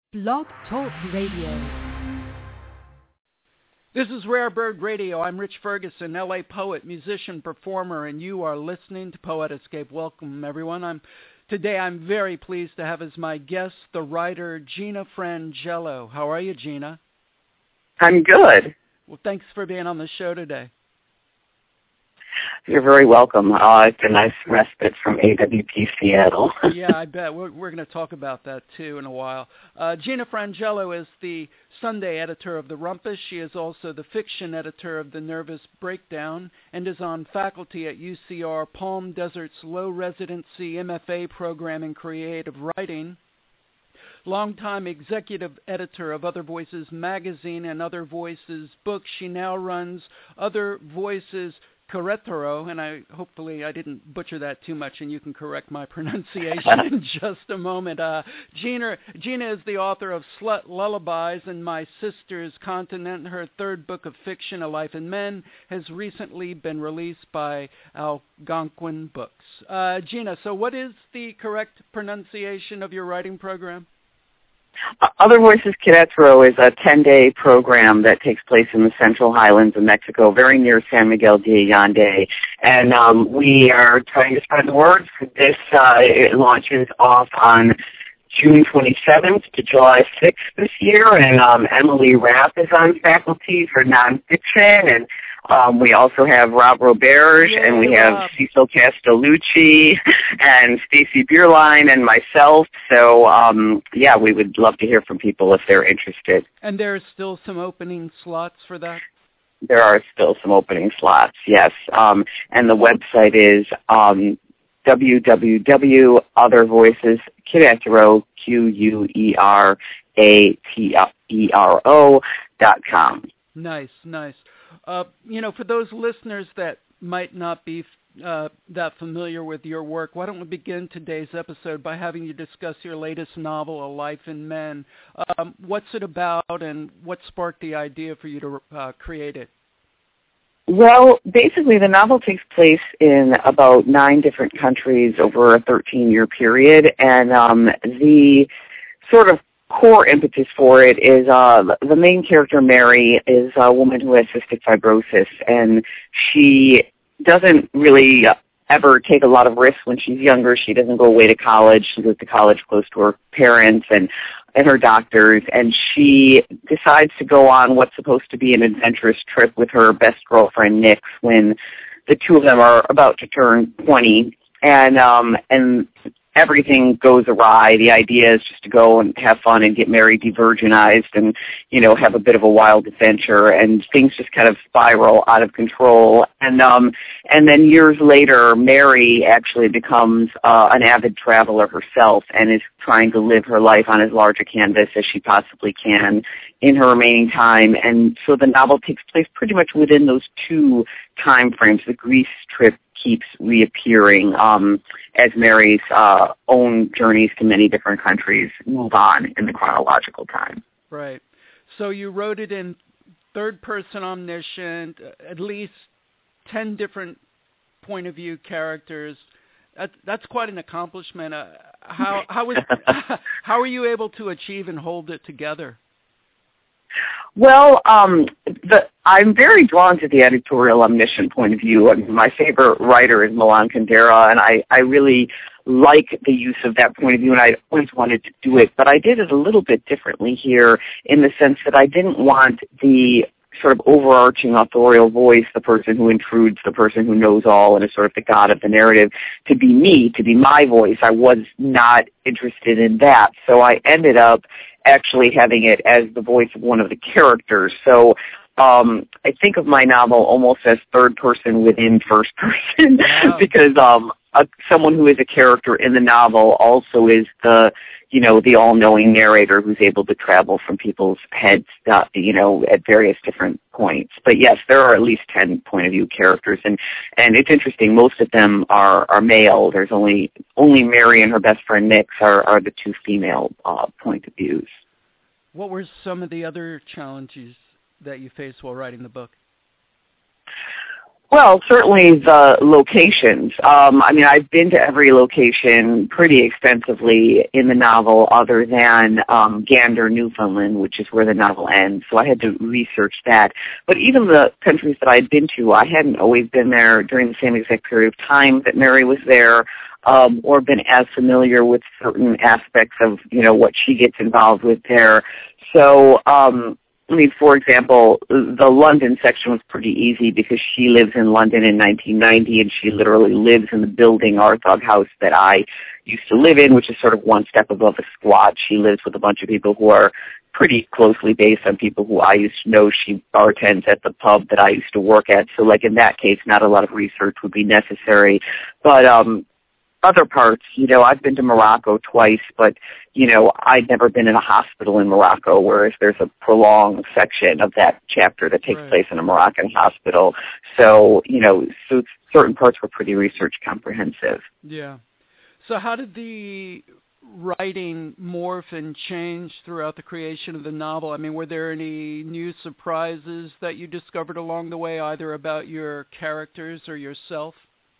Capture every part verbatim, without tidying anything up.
Blog Talk Radio. This is Rare Bird Radio. I'm Rich Ferguson, L A poet, musician, performer, and you are listening to Poet Escape. Welcome, everyone. I'm Today I'm very pleased to have as my guest the writer Gina Frangelo. How are you, Gina? I'm good. Well, thanks for being on the show today. You're very welcome. Uh, it's a nice respite from A W P Seattle. Yeah, I bet. We're, we're going to talk about that, too, in a while. Uh, Gina Frangelo is the Sunday editor of The Rumpus. She is also the fiction editor of The Nervous Breakdown and is on faculty at U C R Palm Desert's low-residency M F A program in creative writing. Longtime executive editor of Other Voices magazine and Other Voices books. She now runs Other Voices Querétaro, and I hopefully I didn't butcher that too much, and you can correct my pronunciation in just a moment. Uh, Gina, Gina is the author of Slut Lullabies and My Sister's Continent. Her third book of fiction, A Life in Men, has recently been released by Algonquin Books. Uh, Gina, so what is the correct pronunciation of your writing program? Other Voices Querétaro is a ten-day program that takes place in the Central Highlands of Mexico, very near San Miguel de Allende. And um, we are trying to spread the word. This uh, it launches off on June twenty-seventh to July sixth this year. And um, Emily Rapp is on faculty for nonfiction. And Um, we also have Rob Roberge, Yay, and we have Rob. Cecil Castellucci, and Stacy Bierlein, and myself. So, um, yeah, we would love to hear from people if they're interested. And there's still some opening slots for that? There are still some opening slots, yes. Um, and the website is um, w w w dot other voices queretaro, Q U E R A T E R O dot com. Nice, nice. Uh, you know, for those listeners that might not be uh, that familiar with your work, why don't we begin today's episode by having you discuss your latest novel, A Life in Men. Um, what's it about, and what sparked the idea for you to uh, create it? Well, basically, the novel takes place in about nine different countries over a thirteen-year period, and um, the sort of core impetus for it is uh, the main character, Mary, is a woman who has cystic fibrosis, and she doesn't really ever take a lot of risks when she's younger. She doesn't go away to college. She goes to college close to her parents and, and her doctors, and she decides to go on what's supposed to be an adventurous trip with her best girlfriend, Nix, when the two of them are about to turn twenty, and um, and everything goes awry. The idea is just to go and have fun and get married, de-virginized, and, you know, have a bit of a wild adventure, and things just kind of spiral out of control. And um, and then years later, Mary actually becomes uh, an avid traveler herself and is trying to live her life on as large a canvas as she possibly can in her remaining time. And so the novel takes place pretty much within those two time frames. The Greece trip keeps reappearing um, as Mary's uh, own journeys to many different countries move on in the chronological time. Right. So you wrote it in third-person omniscient, at least ten different point-of-view characters. That, that's quite an accomplishment. Uh, how how was how were you able to achieve and hold it together? Well, um, the, I'm very drawn to the editorial omniscient point of view. I mean, my favorite writer is Milan Kundera, and I, I really like the use of that point of view, and I always wanted to do it. But I did it a little bit differently here in the sense that I didn't want the sort of overarching authorial voice, the person who intrudes, the person who knows all and is sort of the god of the narrative, to be me, to be my voice. I was not interested in that. So I ended up actually having it as the voice of one of the characters. So um, I think of my novel almost as third person within first person wow. because um, a, someone who is a character in the novel also is the, you know, the all-knowing narrator who's able to travel from people's heads, uh, you know, at various different points. But yes, there are at least ten point-of-view characters, and, and it's interesting. Most of them are, are male. There's only only Mary and her best friend Nix are, are the two female uh, point of views. What were some of the other challenges that you faced while writing the book? Well, certainly the locations. Um, I mean, I've been to every location pretty extensively in the novel other than um, Gander, Newfoundland, which is where the novel ends. So I had to research that. But even the countries that I'd been to, I hadn't always been there during the same exact period of time that Mary was there, um, or been as familiar with certain aspects of, you know, what she gets involved with there. So, um I mean, for example, the London section was pretty easy because she lives in London in nineteen ninety, and she literally lives in the building Arthog House that I used to live in, which is sort of one step above a squad. She lives with a bunch of people who are pretty closely based on people who I used to know. She bartends at the pub that I used to work at. So, like, in that case, not a lot of research would be necessary. But um other parts, you know, I've been to Morocco twice, but, you know, I'd never been in a hospital in Morocco, whereas there's a prolonged section of that chapter that takes Right. place in a Moroccan hospital. So, you know, so certain parts were pretty research comprehensive. Yeah. So how did the writing morph and change throughout the creation of the novel? I mean, were there any new surprises that you discovered along the way, either about your characters or yourself?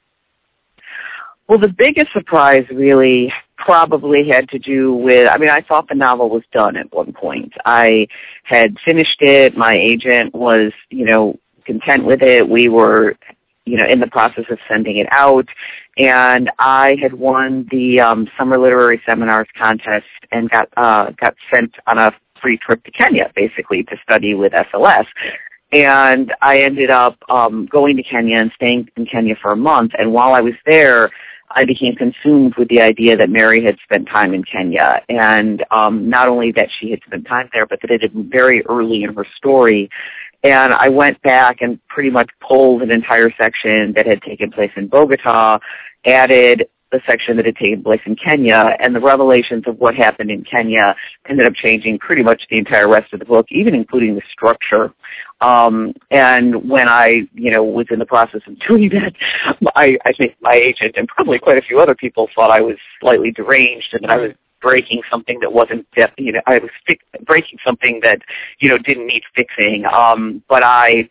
Well, the biggest surprise really probably had to do with, I mean, I thought the novel was done at one point. I had finished it. My agent was, you know, content with it. We were, you know, in the process of sending it out. And I had won the um, Summer Literary Seminars contest and got uh, got sent on a free trip to Kenya, basically, to study with S L S. And I ended up um, going to Kenya and staying in Kenya for a month. And while I was there, I became consumed with the idea that Mary had spent time in Kenya. And um, not only that she had spent time there, but that it had been very early in her story. And I went back and pretty much pulled an entire section that had taken place in Bogota, added the section that had taken place in Kenya, and the revelations of what happened in Kenya ended up changing pretty much the entire rest of the book, even including the structure. Um, and when I, you know, was in the process of doing that, I, I think my agent and probably quite a few other people thought I was slightly deranged and that I was breaking something that wasn't, you know, I was fi- breaking something that, you know, didn't need fixing. Um, but I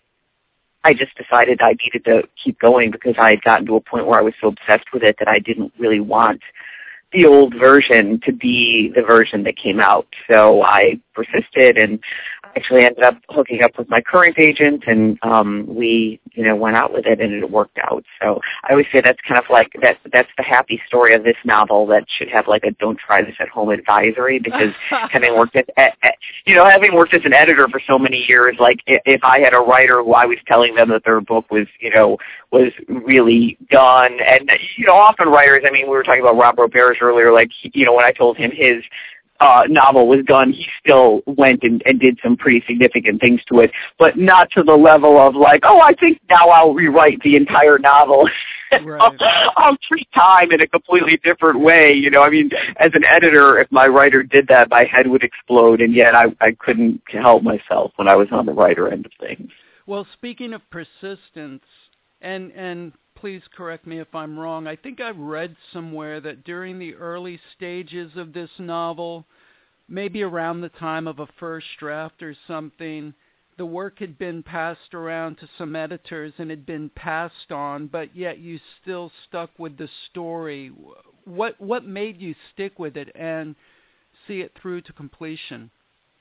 I just decided I needed to keep going because I had gotten to a point where I was so obsessed with it that I didn't really want the old version to be the version that came out. So I persisted and actually ended up hooking up with my current agent, and um, we, you know, went out with it, and it worked out. So I always say that's kind of like, that, that's the happy story of this novel that should have like a don't try this at home advisory, because having worked at, at, at, you know, having worked as an editor for so many years, like if I had a writer who I was telling them that their book was, you know, was really done, and, you know, often writers, I mean, we were talking about Rob Roberge earlier, like, you know, when I told him his Uh, novel was done, he still went and, and did some pretty significant things to it, but not to the level of like, oh, I think now I'll rewrite the entire novel. Right. I'll, I'll treat time in a completely different way. You know, I mean, as an editor, if my writer did that, my head would explode, and yet I, I couldn't help myself when I was on the writer end of things. Well, speaking of persistence, and and please correct me if I'm wrong, I think I've read somewhere that during the early stages of this novel, maybe around the time of a first draft or something, the work had been passed around to some editors and had been passed on, but yet you still stuck with the story. What what made you stick with it and see it through to completion?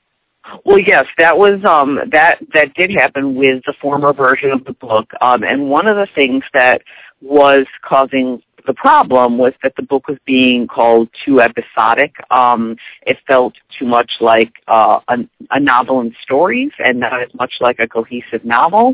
Well, yes, that was um, that that did happen with the former version of the book, um, and one of the things that was causing the problem was that the book was being called too episodic. Um, it felt too much like uh, a, a novel in stories, and not as much like a cohesive novel.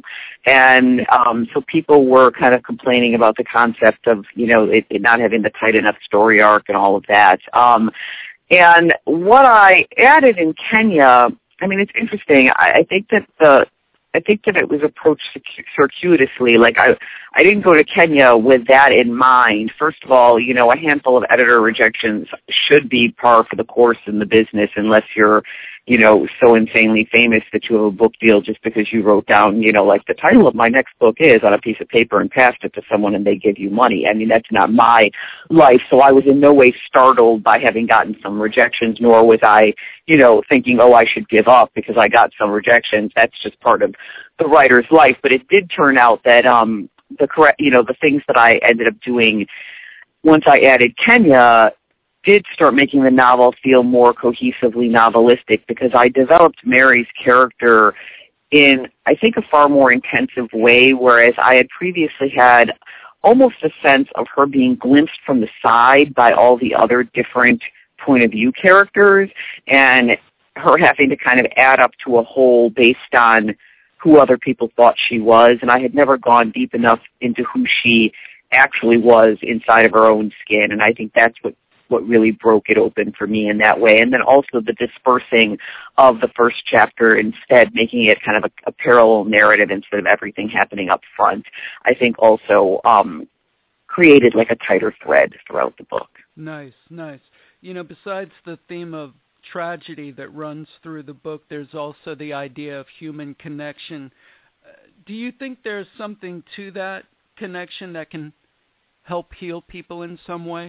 And um, so people were kind of complaining about the concept of, you know, it, it not having the tight enough story arc and all of that. Um, And what I added in Kenya, I mean, it's interesting. I, I think that the, I think that it was approached circuitously. Like I, I didn't go to Kenya with that in mind. First of all, you know, a handful of editor rejections should be par for the course in the business, unless you're, you know, so insanely famous that you have a book deal just because you wrote down, you know, like the title of my next book is on a piece of paper and passed it to someone and they give you money. I mean, that's not my life. So I was in no way startled by having gotten some rejections, nor was I, you know, thinking, oh, I should give up because I got some rejections. That's just part of the writer's life. But it did turn out that, um, the correct, you know, the things that I ended up doing once I added Kenya did start making the novel feel more cohesively novelistic, because I developed Mary's character in, I think, a far more intensive way, whereas I had previously had almost a sense of her being glimpsed from the side by all the other different point of view characters, and her having to kind of add up to a whole based on who other people thought she was, and I had never gone deep enough into who she actually was inside of her own skin, and I think that's what what really broke it open for me in that way. And then also the dispersing of the first chapter, instead making it kind of a, a parallel narrative instead of everything happening up front, I think also um, created like a tighter thread throughout the book. Nice, nice. You know, besides the theme of tragedy that runs through the book, there's also the idea of human connection. Uh, do you think there's something to that connection that can help heal people in some way?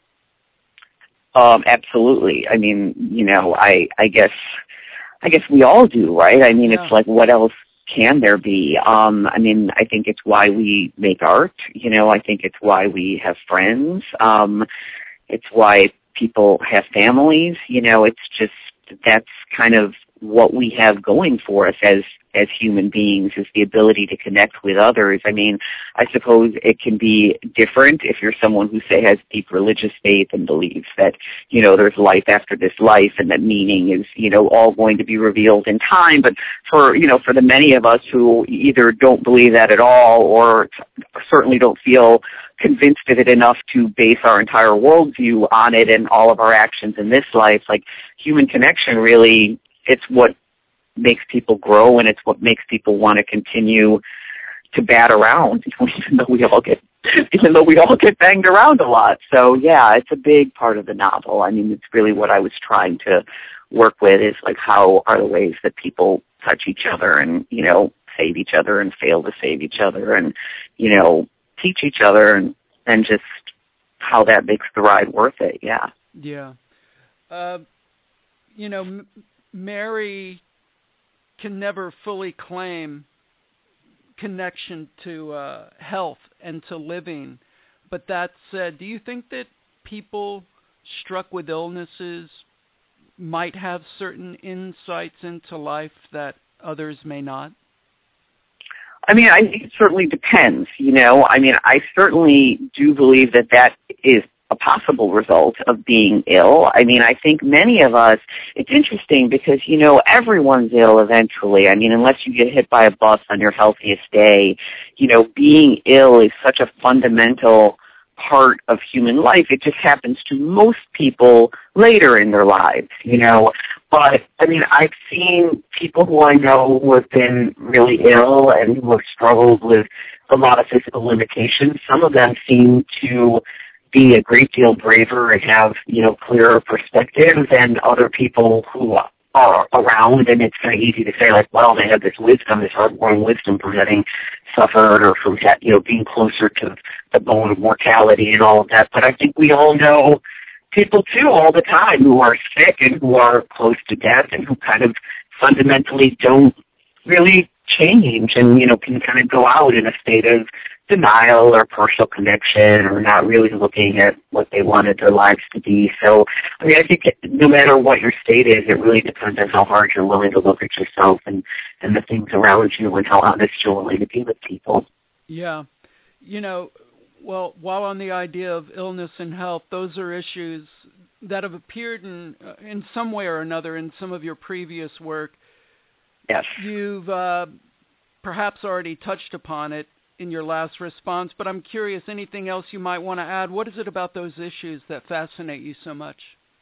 Um, absolutely. I mean, you know, I, I guess, I guess we all do, right? I mean, yeah. It's like, what else can there be? Um, I mean, I think it's why we make art. You know, I think it's why we have friends. Um, it's why people have families. You know, it's just, that's kind of what we have going for us as as human beings, is the ability to connect with others. I mean, I suppose it can be different if you're someone who, say, has deep religious faith and believes that, you know, there's life after this life and that meaning is, you know, all going to be revealed in time. But for, you know, for the many of us who either don't believe that at all or certainly don't feel convinced of it enough to base our entire worldview on it and all of our actions in this life, like human connection really, it's what makes people grow, and it's what makes people want to continue to bat around, even though we all get, even though we all get banged around a lot. So yeah, it's a big part of the novel. I mean, it's really what I was trying to work with, is like, how are the ways that people touch each other and, you know, save each other and fail to save each other and, you know, teach each other, and, and just how that makes the ride worth it. Yeah. Yeah. Uh, you know, M- Mary can never fully claim connection to uh, health and to living. But that said, do you think that people struck with illnesses might have certain insights into life that others may not? I mean, I think it certainly depends, you know. I mean, I certainly do believe that that is a possible result of being ill. I mean, I think many of us, it's interesting because, you know, everyone's ill eventually. I mean, unless you get hit by a bus on your healthiest day, you know, being ill is such a fundamental part of human life. It just happens to most people later in their lives, you know. But, I mean, I've seen people who I know who have been really ill and who have struggled with a lot of physical limitations. Some of them seem to be a great deal braver and have, you know, clearer perspective than other people who are around. And it's kind of easy to say, like, well, they have this wisdom, this hard-won wisdom from having suffered or from, you know, being closer to the bone of mortality and all of that. But I think we all know people, too, all the time who are sick and who are close to death and who kind of fundamentally don't really change and, you know, can kind of go out in a state of denial or personal connection or not really looking at what they wanted their lives to be. So, I mean, I think no matter what your state is, it really depends on how hard you're willing to look at yourself and, and the things around you and how honest you're willing to be with people. Yeah. You know, well, while on the idea of illness and health, those are issues that have appeared in, uh, in some way or another in some of your previous work. Yes. You've uh, perhaps already touched upon it in your last response, but I'm curious, anything else you might want to add? What is it about those issues that fascinate you so much?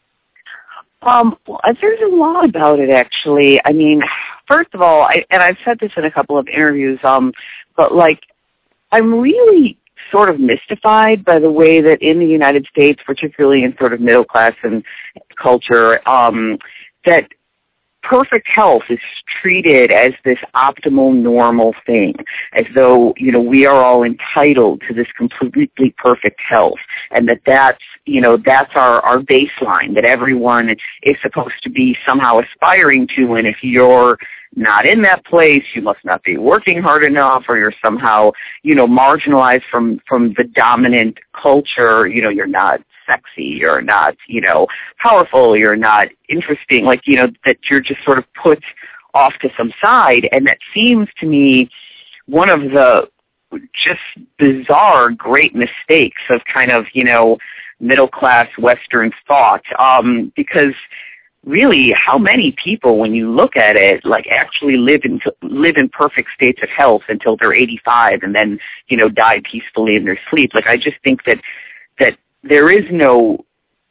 Um, well, there's a lot about it, actually. I mean, first of all, I, and I've said this in a couple of interviews, um, but, like, I'm really sort of mystified by the way that in the United States, particularly in sort of middle class and culture, um, that perfect health is treated as this optimal, normal thing, as though, you know, we are all entitled to this completely perfect health, and that that's, you know, that's our, our baseline that everyone is supposed to be somehow aspiring to, and if you're not in that place, you must not be working hard enough, or you're somehow, you know, marginalized from, from the dominant culture. You know, you're not sexy, you're not, you know, powerful, you're not interesting, like, you know, that you're just sort of put off to some side. And that seems to me one of the just bizarre great mistakes of kind of, you know, middle-class Western thought, um, because really, how many people, when you look at it, like actually live in live in perfect states of health until they're eighty-five and then, you know, die peacefully in their sleep? Like, I just think that that there is no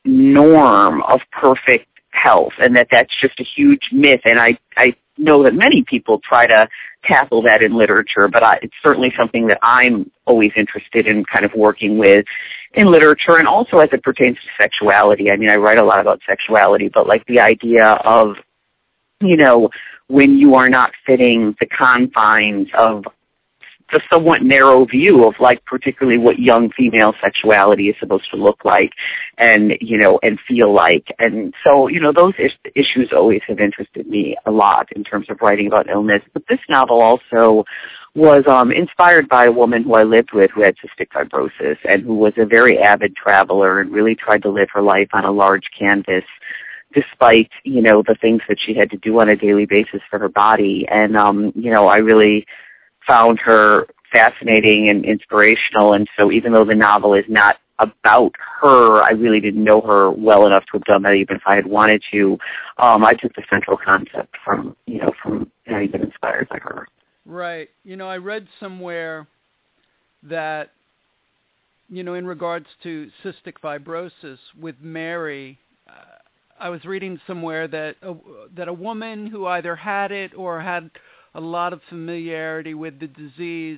norm of perfect health, and that that's just a huge myth. And I I know that many people try to tackle that in literature, but I, it's certainly something that I'm always interested in kind of working with in literature, and also as it pertains to sexuality. I mean, I write a lot about sexuality, but like the idea of, you know, when you are not fitting the confines of the somewhat narrow view of, like, particularly what young female sexuality is supposed to look like and, you know, and feel like. And so, you know, those is- issues always have interested me a lot in terms of writing about illness. But this novel also was um, inspired by a woman who I lived with who had cystic fibrosis and who was a very avid traveler and really tried to live her life on a large canvas despite, you know, the things that she had to do on a daily basis for her body. And, um, you know, I really found her fascinating and inspirational. And so even though the novel is not about her, I really didn't know her well enough to have done that, even if I had wanted to. Um, I took the central concept from, you know, from having been inspired by her. Right. You know, I read somewhere that, you know, in regards to cystic fibrosis with Mary, uh, I was reading somewhere that a, that a woman who either had it or had a lot of familiarity with the disease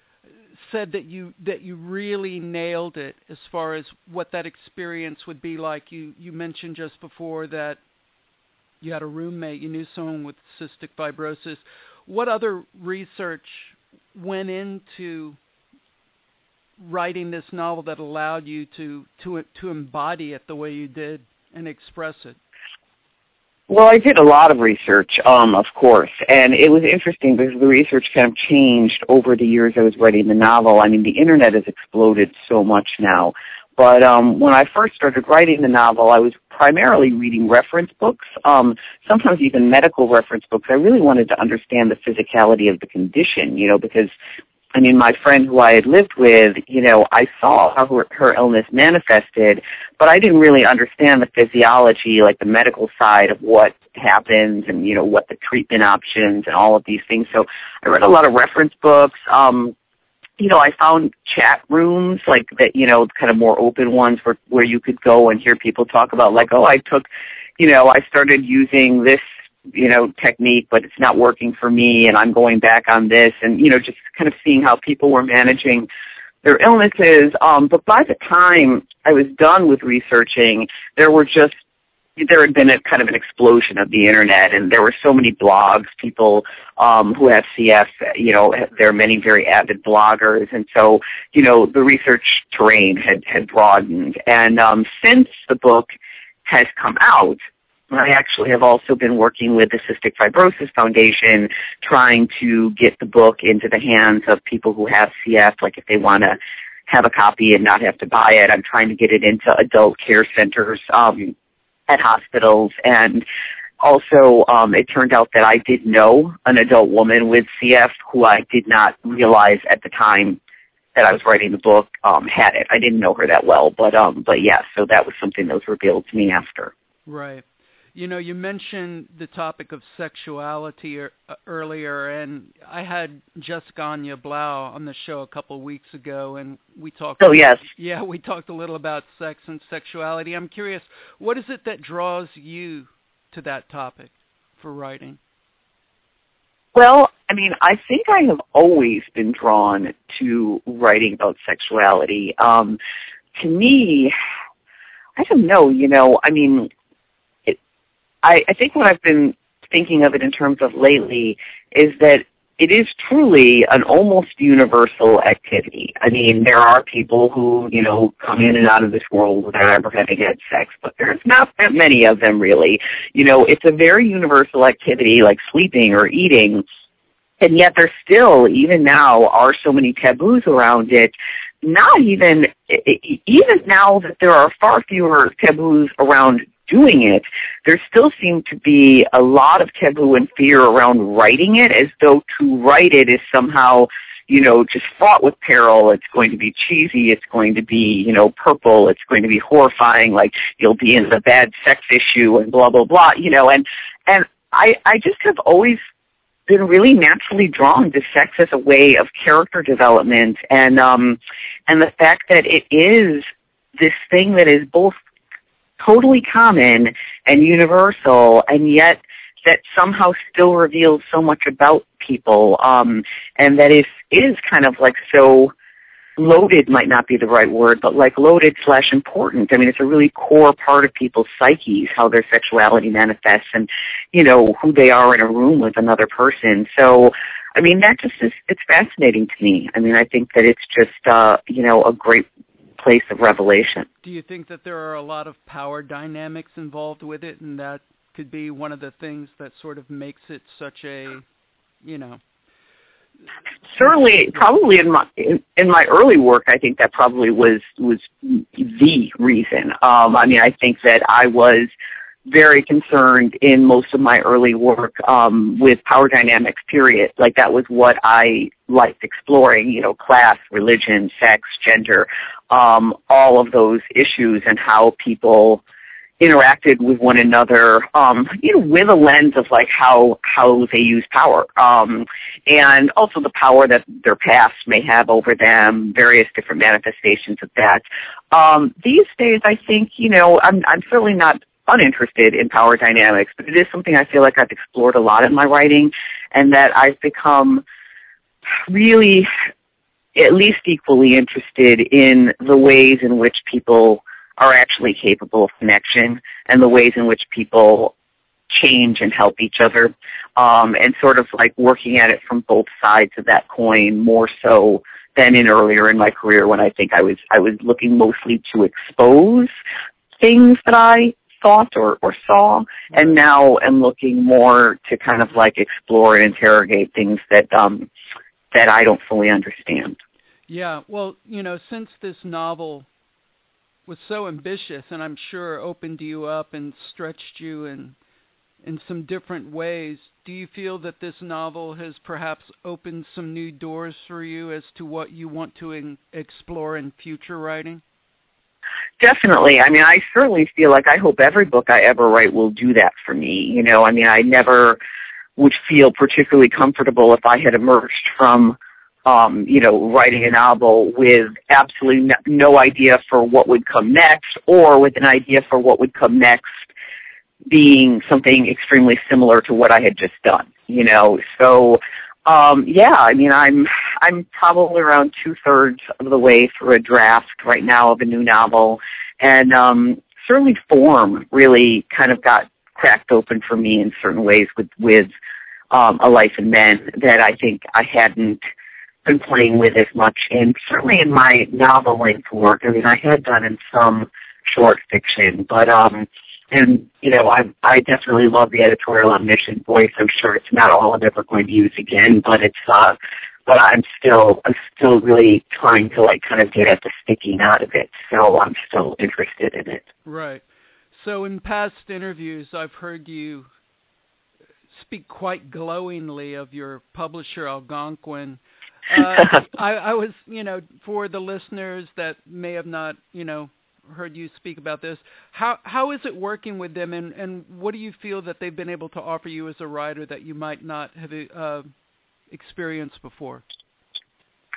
said that you that you really nailed it as far as what that experience would be like. You you mentioned just before that you had a roommate, you knew someone with cystic fibrosis. What other research went into writing this novel that allowed you to to to embody it the way you did and express it? Well, I did a lot of research, um, of course, and it was interesting because the research kind of changed over the years I was writing the novel. I mean, the Internet has exploded so much now, but um, when I first started writing the novel, I was primarily reading reference books, um, sometimes even medical reference books. I really wanted to understand the physicality of the condition, you know, because I mean, my friend who I had lived with, you know, I saw how her, her illness manifested, but I didn't really understand the physiology, like the medical side of what happens and, you know, what the treatment options and all of these things. So I read a lot of reference books. Um, you know, I found chat rooms like that, you know, kind of more open ones where, where you could go and hear people talk about, like, oh, I took, you know, I started using this, you know, technique, but it's not working for me, and I'm going back on this, and, you know, just kind of seeing how people were managing their illnesses. Um, but by the time I was done with researching, there were just, there had been a kind of an explosion of the Internet, and there were so many blogs, people um, who have C F, you know, there are many very avid bloggers, and so, you know, the research terrain had, had broadened. And um, since the book has come out, I actually have also been working with the Cystic Fibrosis Foundation, trying to get the book into the hands of people who have C F, like if they want to have a copy and not have to buy it. I'm trying to get it into adult care centers um, at hospitals. And also, um, it turned out that I did know an adult woman with C F who I did not realize at the time that I was writing the book um, had it. I didn't know her that well, but um, but yeah, so that was something that was revealed to me after. Right. You know, you mentioned the topic of sexuality er, uh, earlier, and I had Jessica Anya Blau on the show a couple of weeks ago, and we talked. Oh, yes. Yeah, we talked a little about sex and sexuality. I'm curious, what is it that draws you to that topic for writing? Well, I mean, I think I have always been drawn to writing about sexuality. Um, to me, I don't know, you know, I mean, I, I think what I've been thinking of it in terms of lately is that it is truly an almost universal activity. I mean, there are people who, you know, come in and out of this world without ever having had sex, but there's not that many of them really. You know, it's a very universal activity like sleeping or eating, and yet there still, even now, are so many taboos around it. Not even, even now that there are far fewer taboos around doing it, there still seem to be a lot of taboo and fear around writing it, as though to write it is somehow, you know, just fraught with peril. It's going to be cheesy. It's going to be, you know, purple. It's going to be horrifying. Like you'll be in the bad sex issue and blah, blah, blah, you know, and, and I, I just have always been really naturally drawn to sex as a way of character development, and um, and the fact that it is this thing that is both totally common and universal, and yet that somehow still reveals so much about people, um, and that is is kind of like so loaded, might not be the right word, but like loaded slash important. I mean, it's a really core part of people's psyches, how their sexuality manifests and, you know, who they are in a room with another person. So, I mean, that just is, it's fascinating to me. I mean, I think that it's just, uh, you know, a great place of revelation. Do you think that there are a lot of power dynamics involved with it, and that could be one of the things that sort of makes it such a, you know, certainly, probably in my in, in my early work, I think that probably was was the reason. Um, I mean, I think that I was very concerned in most of my early work um, with power dynamics. Period. Like that was what I liked exploring. You know, class, religion, sex, gender, um, all of those issues, and how people interacted with one another, um, you know, with a lens of like how how they use power, um, and also the power that their past may have over them, various different manifestations of that. Um, these days, I think, you know, I'm I'm certainly not uninterested in power dynamics, but it is something I feel like I've explored a lot in my writing, and that I've become really at least equally interested in the ways in which people are actually capable of connection, and the ways in which people change and help each other, um, and sort of like working at it from both sides of that coin, more so than in earlier in my career when I think I was I was looking mostly to expose things that I thought or, or saw, and now am looking more to kind of like explore and interrogate things that um, that I don't fully understand. Yeah, well, you know, since this novel was so ambitious, and I'm sure opened you up and stretched you in in some different ways, do you feel that this novel has perhaps opened some new doors for you as to what you want to in, explore in future writing? Definitely. I mean, I certainly feel like I hope every book I ever write will do that for me. You know, I mean, I never would feel particularly comfortable if I had emerged from Um, you know, writing a novel with absolutely no, no idea for what would come next, or with an idea for what would come next being something extremely similar to what I had just done, you know. So, um, yeah, I mean, I'm I'm probably around two-thirds of the way through a draft right now of a new novel, and um, certainly form really kind of got cracked open for me in certain ways with, with um, A Life in Men that I think I hadn't been playing with as much, and certainly in my novel-length work. I mean, I had done in some short fiction, but um, and you know, I I definitely love the editorial omniscient voice. I'm sure it's not all I'm ever going to use again, but it's uh, but I'm still I'm still really trying to like kind of get at the sticking out of it. So I'm still interested in it. Right. So in past interviews, I've heard you speak quite glowingly of your publisher, Algonquin. Uh, I, I was, you know, for the listeners that may have not, you know, heard you speak about this, how how is it working with them, and, and what do you feel that they've been able to offer you as a writer that you might not have uh, experienced before?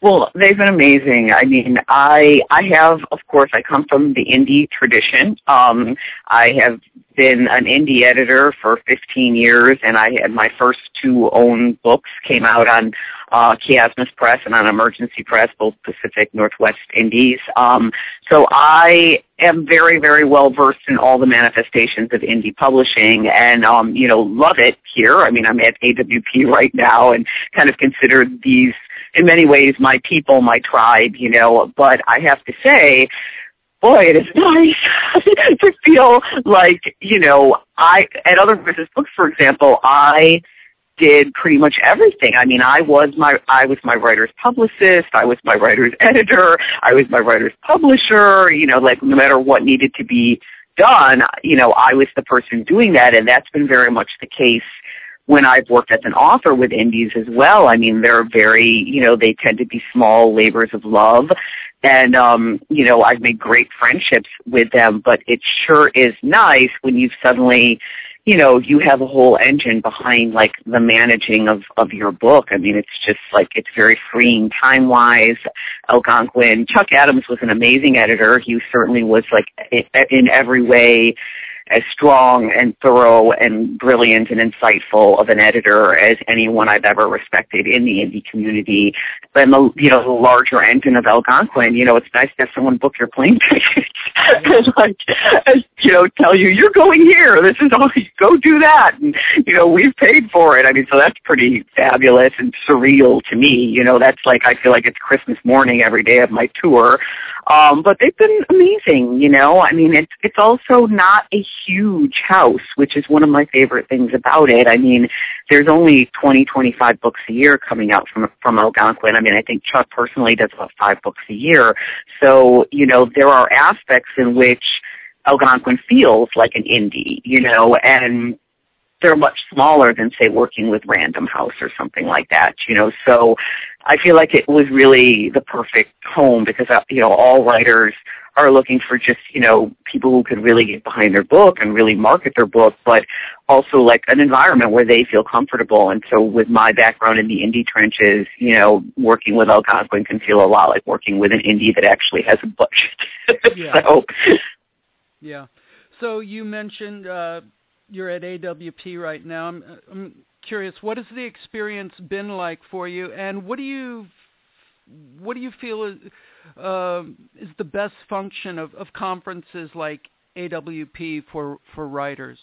Well, they've been amazing. I mean, I I have, of course, I come from the indie tradition. Um, I have been an indie editor for fifteen years, and I had my first two own books came out on uh, Chiasmus Press and on Emergency Press, both Pacific Northwest Indies. Um, so I am very, very well versed in all the manifestations of indie publishing, and um, you know, love it here. I mean, I'm at A W P right now, and kind of consider these in many ways my people, my tribe, you know. But I have to say, boy, it is nice to feel like, you know, I, at Other Voices Books, for example, I did pretty much everything. I mean, I was my, I was my writer's publicist, I was my writer's editor, I was my writer's publisher, you know, like no matter what needed to be done, you know, I was the person doing that, and that's been very much the case when I've worked as an author with indies as well. I mean, they're very, you know, they tend to be small labors of love. And, um, you know, I've made great friendships with them, but it sure is nice when you suddenly, you know, you have a whole engine behind, like, the managing of, of your book. I mean, it's just, like, it's very freeing time-wise. Algonquin, Chuck Adams was an amazing editor. He certainly was, like, in every way as strong and thorough and brilliant and insightful of an editor as anyone I've ever respected in the indie community. And the, you know, the larger engine of Algonquin, you know, it's nice to have someone book your plane tickets and, like, and, you know, tell you, you're going here, this is all, go do that. And, you know, we've paid for it. I mean, so that's pretty fabulous and surreal to me. You know, that's like, I feel like it's Christmas morning every day of my tour. Um, but they've been amazing, you know. I mean, it's, it's also not a huge house, which is one of my favorite things about it. I mean, there's only twenty, twenty-five books a year coming out from from Algonquin. I mean, I think Chuck personally does about five books a year. So, you know, there are aspects in which Algonquin feels like an indie, you know, and they're much smaller than, say, working with Random House or something like that, you know. So I feel like it was really the perfect home because, you know, all writers are looking for just, you know, people who can really get behind their book and really market their book, but also like an environment where they feel comfortable. And so with my background in the indie trenches, you know, working with Algonquin can feel a lot like working with an indie that actually has a budget. Yeah. so. Yeah. So you mentioned uh, you're at A W P right now. I'm, I'm curious, what has the experience been like for you, and what do you what do you feel is, uh, is the best function of, of conferences like A W P for, for writers?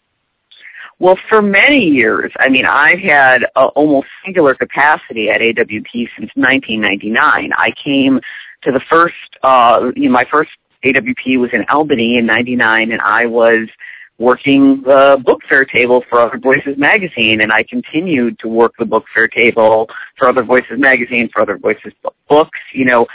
Well, for many years, I mean, I've had a almost singular capacity at A W P since nineteen ninety-nine. I came to the first, uh, you know, my first A W P was in Albany in ninety-nine, and I was working the book fair table for Other Voices magazine, and I continued to work the book fair table for Other Voices magazine, for Other Voices books, you know,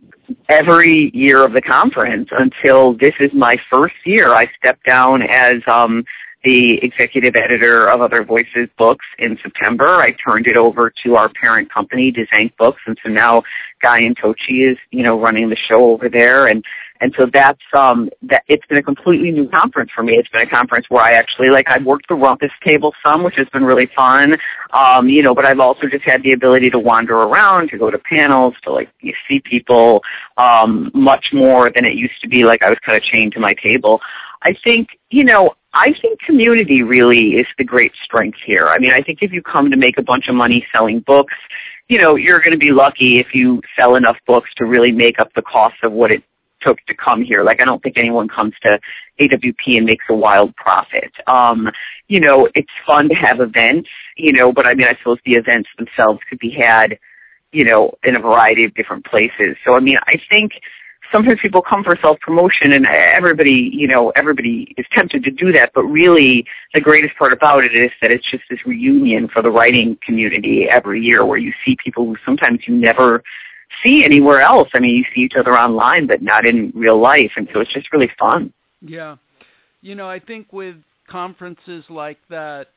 every year of the conference until this is my first year. I stepped down as um, the executive editor of Other Voices Books in September. I turned it over to our parent company, Desank Books, and so now Guy and Tochi is, you know, running the show over there, and and so that's um that it's been a completely new conference for me. It's been a conference where I actually like I've worked the Rumpus table some, which has been really fun, um, you know, but I've also just had the ability to wander around, to go to panels, to like you see people um, much more than it used to be. Like I was kind of chained to my table. I think, you know, I think community really is the great strength here. I mean, I think if you come to make a bunch of money selling books, you know, you're going to be lucky if you sell enough books to really make up the cost of what it took to come here. Like, I don't think anyone comes to A W P and makes a wild profit. Um, you know, it's fun to have events, you know, but I mean, I suppose the events themselves could be had, you know, in a variety of different places. So, I mean, I think sometimes people come for self-promotion, and everybody, you know, everybody is tempted to do that, but really the greatest part about it is that it's just this reunion for the writing community every year where you see people who sometimes you never see anywhere else. I mean, you see each other online, but not in real life, and so it's just really fun. Yeah. You know, I think with conferences like that,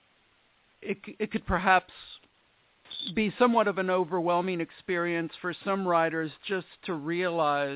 it, it could perhaps be somewhat of an overwhelming experience for some writers just to realize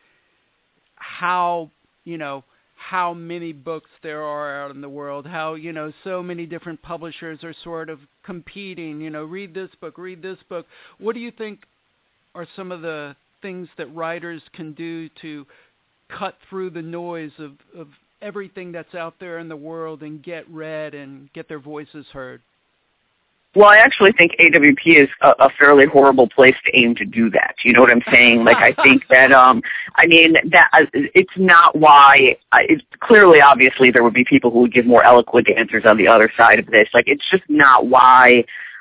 how, you know, how many books there are out in the world, how, you know, so many different publishers are sort of competing, you know, read this book, read this book. What do you think are some of the things that writers can do to cut through the noise of, of everything that's out there in the world and get read and get their voices heard? Well, I actually think A W P is a, a fairly horrible place to aim to do that. You know what I'm saying? Like, I think that, um, I mean, that uh, it's not why, uh, it's clearly, obviously, there would be people who would give more eloquent answers on the other side of this. Like, it's just not why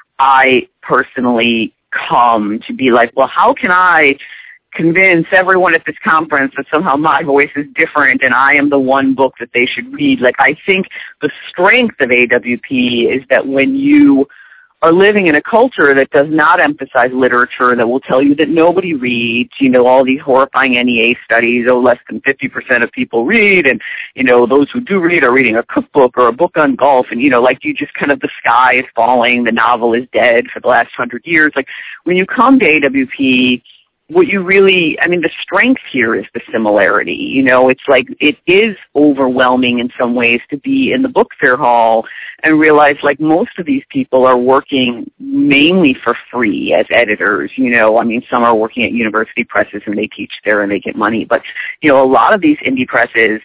I personally come to be like, well, how can I convince everyone at this conference that somehow my voice is different and I am the one book that they should read? Like, I think the strength of A W P is that when you are living in a culture that does not emphasize literature, that will tell you that nobody reads, you know, all these horrifying N E A studies, oh, less than fifty percent of people read, and, you know, those who do read are reading a cookbook or a book on golf, and, you know, like you just kind of, the sky is falling, the novel is dead for the last hundred years. Like, when you come to A W P, what you really, I mean, the strength here is the similarity. You know, it's like, it is overwhelming in some ways to be in the book fair hall and realize, like, most of these people are working mainly for free as editors. You know, I mean, some are working at university presses and they teach there and they get money. But, you know, a lot of these indie presses,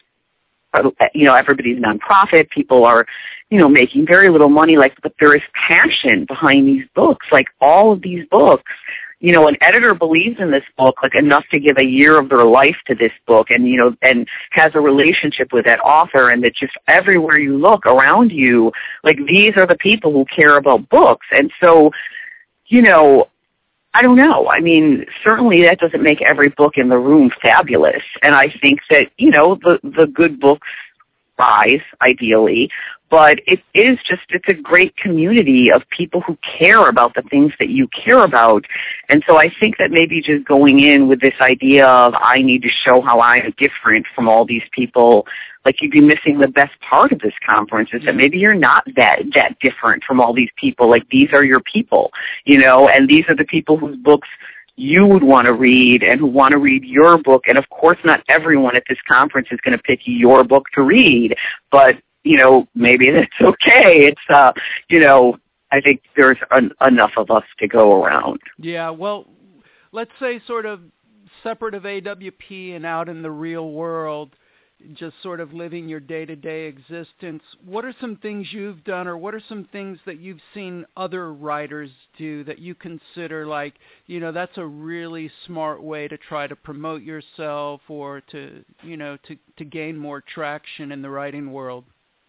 you know, everybody's nonprofit. People are, you know, making very little money. Like, but there is passion behind these books. Like, all of these books, you know, an editor believes in this book, like, enough to give a year of their life to this book, and, you know, and has a relationship with that author, and that just everywhere you look around you, like, these are the people who care about books. And so, you know, I don't know. I mean, certainly that doesn't make every book in the room fabulous. And I think that, you know, the, the good books rise, ideally. But it is just, it's a great community of people who care about the things that you care about. And so I think that maybe just going in with this idea of, I need to show how I'm different from all these people, like, you'd be missing the best part of this conference, is that maybe you're not that, that different from all these people. Like, these are your people, you know, and these are the people whose books you would want to read and who want to read your book. And of course, not everyone at this conference is going to pick your book to read, but, you know, maybe that's okay. It's, uh, you know, I think there's an, enough of us to go around. Yeah, well, let's say sort of separate of A W P and out in the real world, just sort of living your day-to-day existence, what are some things you've done, or what are some things that you've seen other writers do that you consider like, you know, that's a really smart way to try to promote yourself or to, you know, to, to gain more traction in the writing world?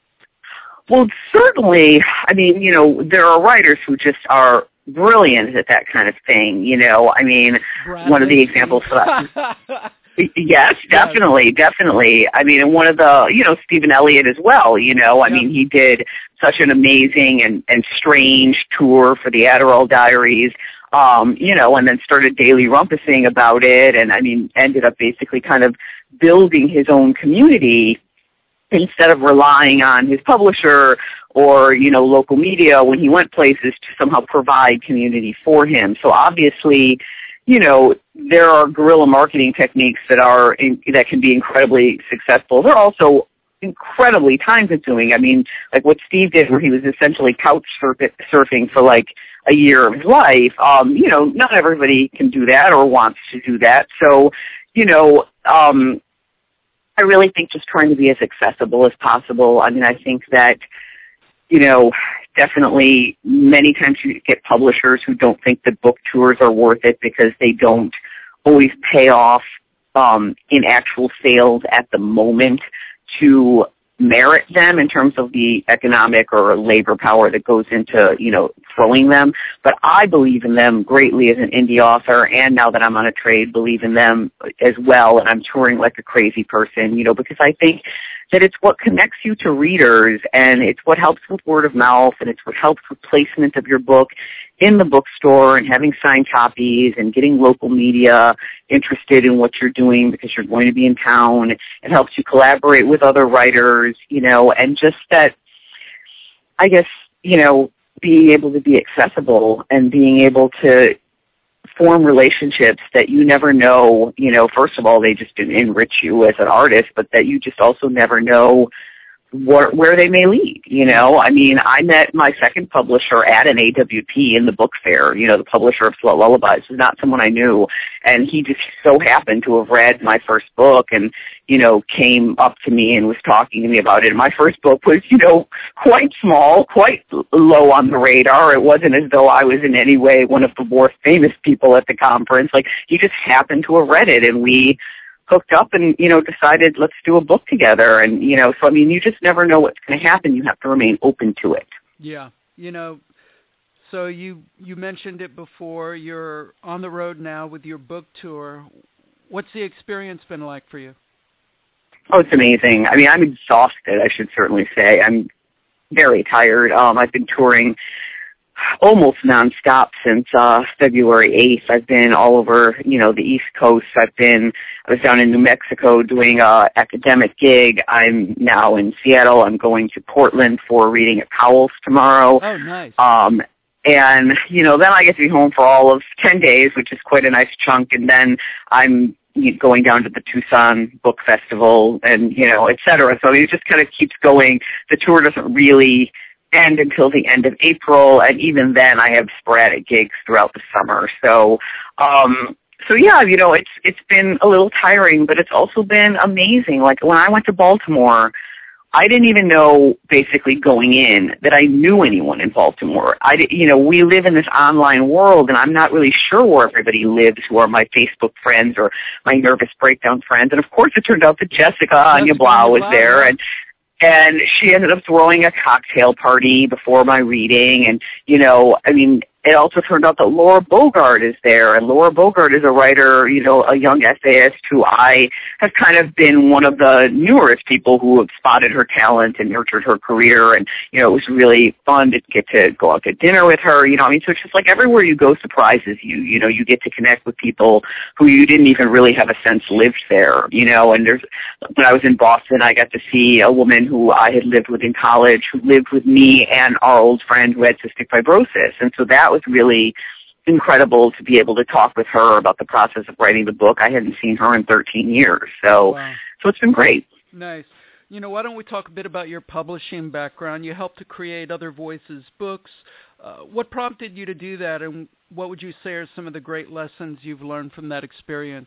Well, certainly, I mean, you know, there are writers who just are brilliant at that kind of thing, you know. I mean, Bradley. One of the examples for that. Yes, definitely, yes. definitely. I mean, and one of the, you know, Stephen Elliott as well, you know. I yep. mean, he did such an amazing and, and strange tour for the Adderall Diaries, um, you know, and then started daily rumpusing about it, and, I mean, ended up basically kind of building his own community instead of relying on his publisher or, you know, local media when he went places to somehow provide community for him. So obviously, you know, there are guerrilla marketing techniques that are in, that can be incredibly successful. They're also incredibly time-consuming. I mean, like what Steve did, where he was essentially couch surfing for like a year of his life. Um, you know, not everybody can do that or wants to do that. So, you know, um, I really think just trying to be as accessible as possible. I mean, I think that, you know, definitely many times you get publishers who don't think that book tours are worth it because they don't always pay off um, in actual sales at the moment to merit them in terms of the economic or labor power that goes into, you know, throwing them. But I believe in them greatly as an indie author, and now that I'm on a trade, believe in them as well, and I'm touring like a crazy person, you know, because I think that it's what connects you to readers, and it's what helps with word of mouth, and it's what helps with placement of your book in the bookstore and having signed copies and getting local media interested in what you're doing because you're going to be in town. It helps you collaborate with other writers, you know, and just that, I guess, you know, being able to be accessible and being able to form relationships that you never know, you know, first of all, they just enrich you as an artist, but that you just also never know wh- where they may lead, you know. I mean, I met my second publisher at an A W P in the book fair, you know, the publisher of Slut Lullabies was not someone I knew, and he just so happened to have read my first book and, you know, came up to me and was talking to me about it. And my first book was, you know, quite small, quite low on the radar. It wasn't as though I was in any way one of the more famous people at the conference. Like, he just happened to have read it, and we hooked up and, you know, decided let's do a book together. And, you know, so, I mean, you just never know what's going to happen. You have to remain open to it. Yeah. You know, so you, you mentioned it before. You're on the road now with your book tour. What's the experience been like for you? Oh, it's amazing. I mean, I'm exhausted, I should certainly say. I'm very tired. Um, I've been touring almost nonstop since uh, February eighth. I've been all over, you know, the East Coast. I've been, I was down in New Mexico doing a academic gig. I'm now in Seattle. I'm going to Portland for reading at Powell's tomorrow. Oh, nice. Um, and, you know, then I get to be home for all of ten days, which is quite a nice chunk. And then I'm going down to the Tucson Book Festival and, you know, et cetera. So it just kind of keeps going. The tour doesn't really end until the end of April, and even then I have sporadic gigs throughout the summer. So, um, so yeah, you know, it's it's been a little tiring, but it's also been amazing. Like, when I went to Baltimore, I didn't even know, basically going in, that I knew anyone in Baltimore. I, did, you know, we live in this online world, and I'm not really sure where everybody lives who are my Facebook friends or my Nervous Breakdown friends. And, of course, it turned out that Jessica Anya Blau was there, and And she ended up throwing a cocktail party before my reading. And, you know, I mean, it also turned out that Laura Bogart is there. And Laura Bogart is a writer, you know, a young essayist who I have kind of been one of the newest people who have spotted her talent and nurtured her career. And, you know, it was really fun to get to go out to dinner with her. You know, I mean, so it's just like everywhere you go surprises you. You know, you get to connect with people who you didn't even really have a sense lived there, you know. And there's, when I was in Boston, I got to see a woman who I had lived with in college who lived with me and our old friend who had cystic fibrosis. And so that was really incredible to be able to talk with her about the process of writing the book. I hadn't seen her in thirteen years. So, wow. so it's been great. Nice. You know, why don't we talk a bit about your publishing background? You helped to create Other Voices books. Uh, what prompted you to do that, and what would you say are some of the great lessons you've learned from that experience?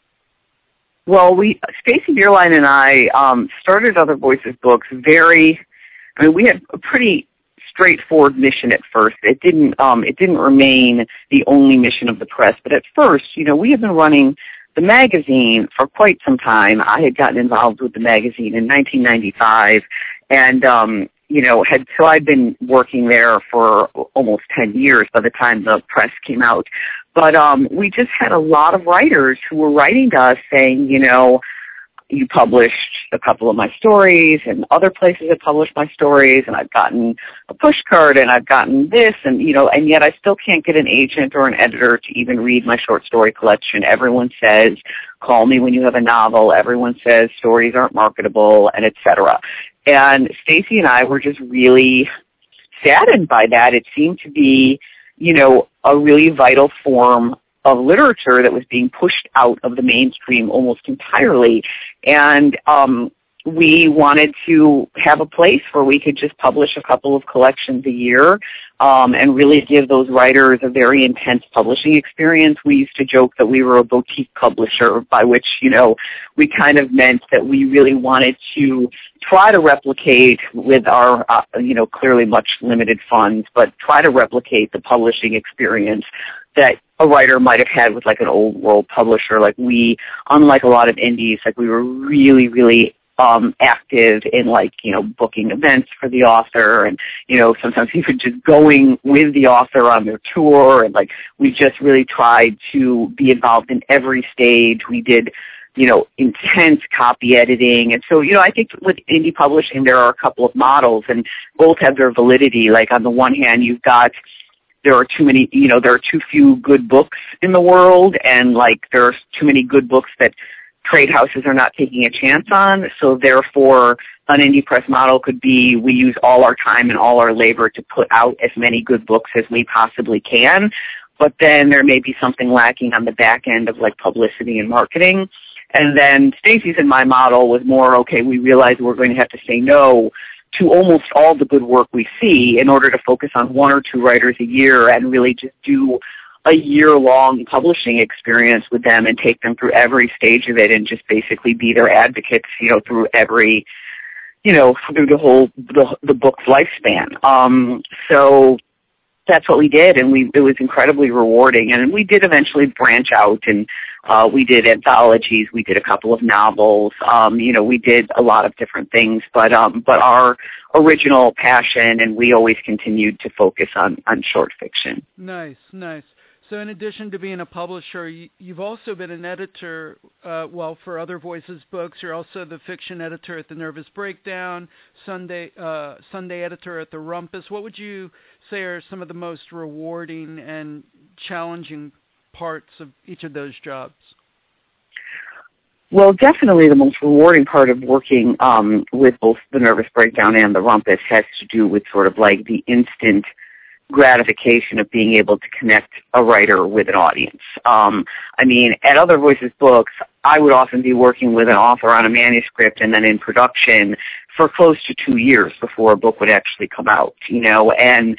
Well, we, Stacy Bierlein and I um, started Other Voices books very, I mean, we had a pretty straightforward mission at first. It didn't, um, it didn't remain the only mission of the press, but at first, you know, we had been running the magazine for quite some time. I had gotten involved with the magazine in nineteen ninety-five, and, um, you know, had so I'd been working there for almost ten years by the time the press came out. But um, we just had a lot of writers who were writing to us saying, you know, you published a couple of my stories, and other places have published my stories, and I've gotten a push card, and I've gotten this, and, you know, and yet I still can't get an agent or an editor to even read my short story collection. Everyone says, call me when you have a novel. Everyone says stories aren't marketable, and et cetera. And Stacy and I were just really saddened by that. It seemed to be, you know, a really vital form of literature that was being pushed out of the mainstream almost entirely. And um, we wanted to have a place where we could just publish a couple of collections a year um, and really give those writers a very intense publishing experience. We used to joke that we were a boutique publisher, by which, you know, we kind of meant that we really wanted to try to replicate with our, uh, you know, clearly much limited funds, but try to replicate the publishing experience that a writer might have had with like an old world publisher. Like we, unlike a lot of indies, like we were really, really um, active in like, you know, booking events for the author and, you know, sometimes even just going with the author on their tour. And like, we just really tried to be involved in every stage. We did, you know, intense copy editing. And so, you know, I think with indie publishing, there are a couple of models and both have their validity. Like on the one hand, you've got, there are too many, you know, there are too few good books in the world, and like there are too many good books that trade houses are not taking a chance on. So therefore, an indie press model could be we use all our time and all our labor to put out as many good books as we possibly can, but then there may be something lacking on the back end of like publicity and marketing. And then Stacy's and my model was more, okay, we realized we're going to have to say no to almost all the good work we see in order to focus on one or two writers a year and really just do a year-long publishing experience with them and take them through every stage of it and just basically be their advocates, you know, through every, you know, through the whole, the, the book's lifespan. Um, so that's what we did, and we it was incredibly rewarding. And we did eventually branch out, and uh, we did anthologies. We did a couple of novels. Um, you know, we did a lot of different things. But um, but our original passion, and we always continued to focus on, on short fiction. Nice, nice. So in addition to being a publisher, you, you've also been an editor, uh, well, for Other Voices books. You're also the fiction editor at The Nervous Breakdown, Sunday uh, Sunday editor at The Rumpus. What would you say are some of the most rewarding and challenging parts of each of those jobs? Well, definitely the most rewarding part of working um, with both The Nervous Breakdown and The Rumpus has to do with sort of like the instant gratification of being able to connect a writer with an audience. Um, I mean, at Other Voices books, I would often be working with an author on a manuscript and then in production for close to two years before a book would actually come out, you know, and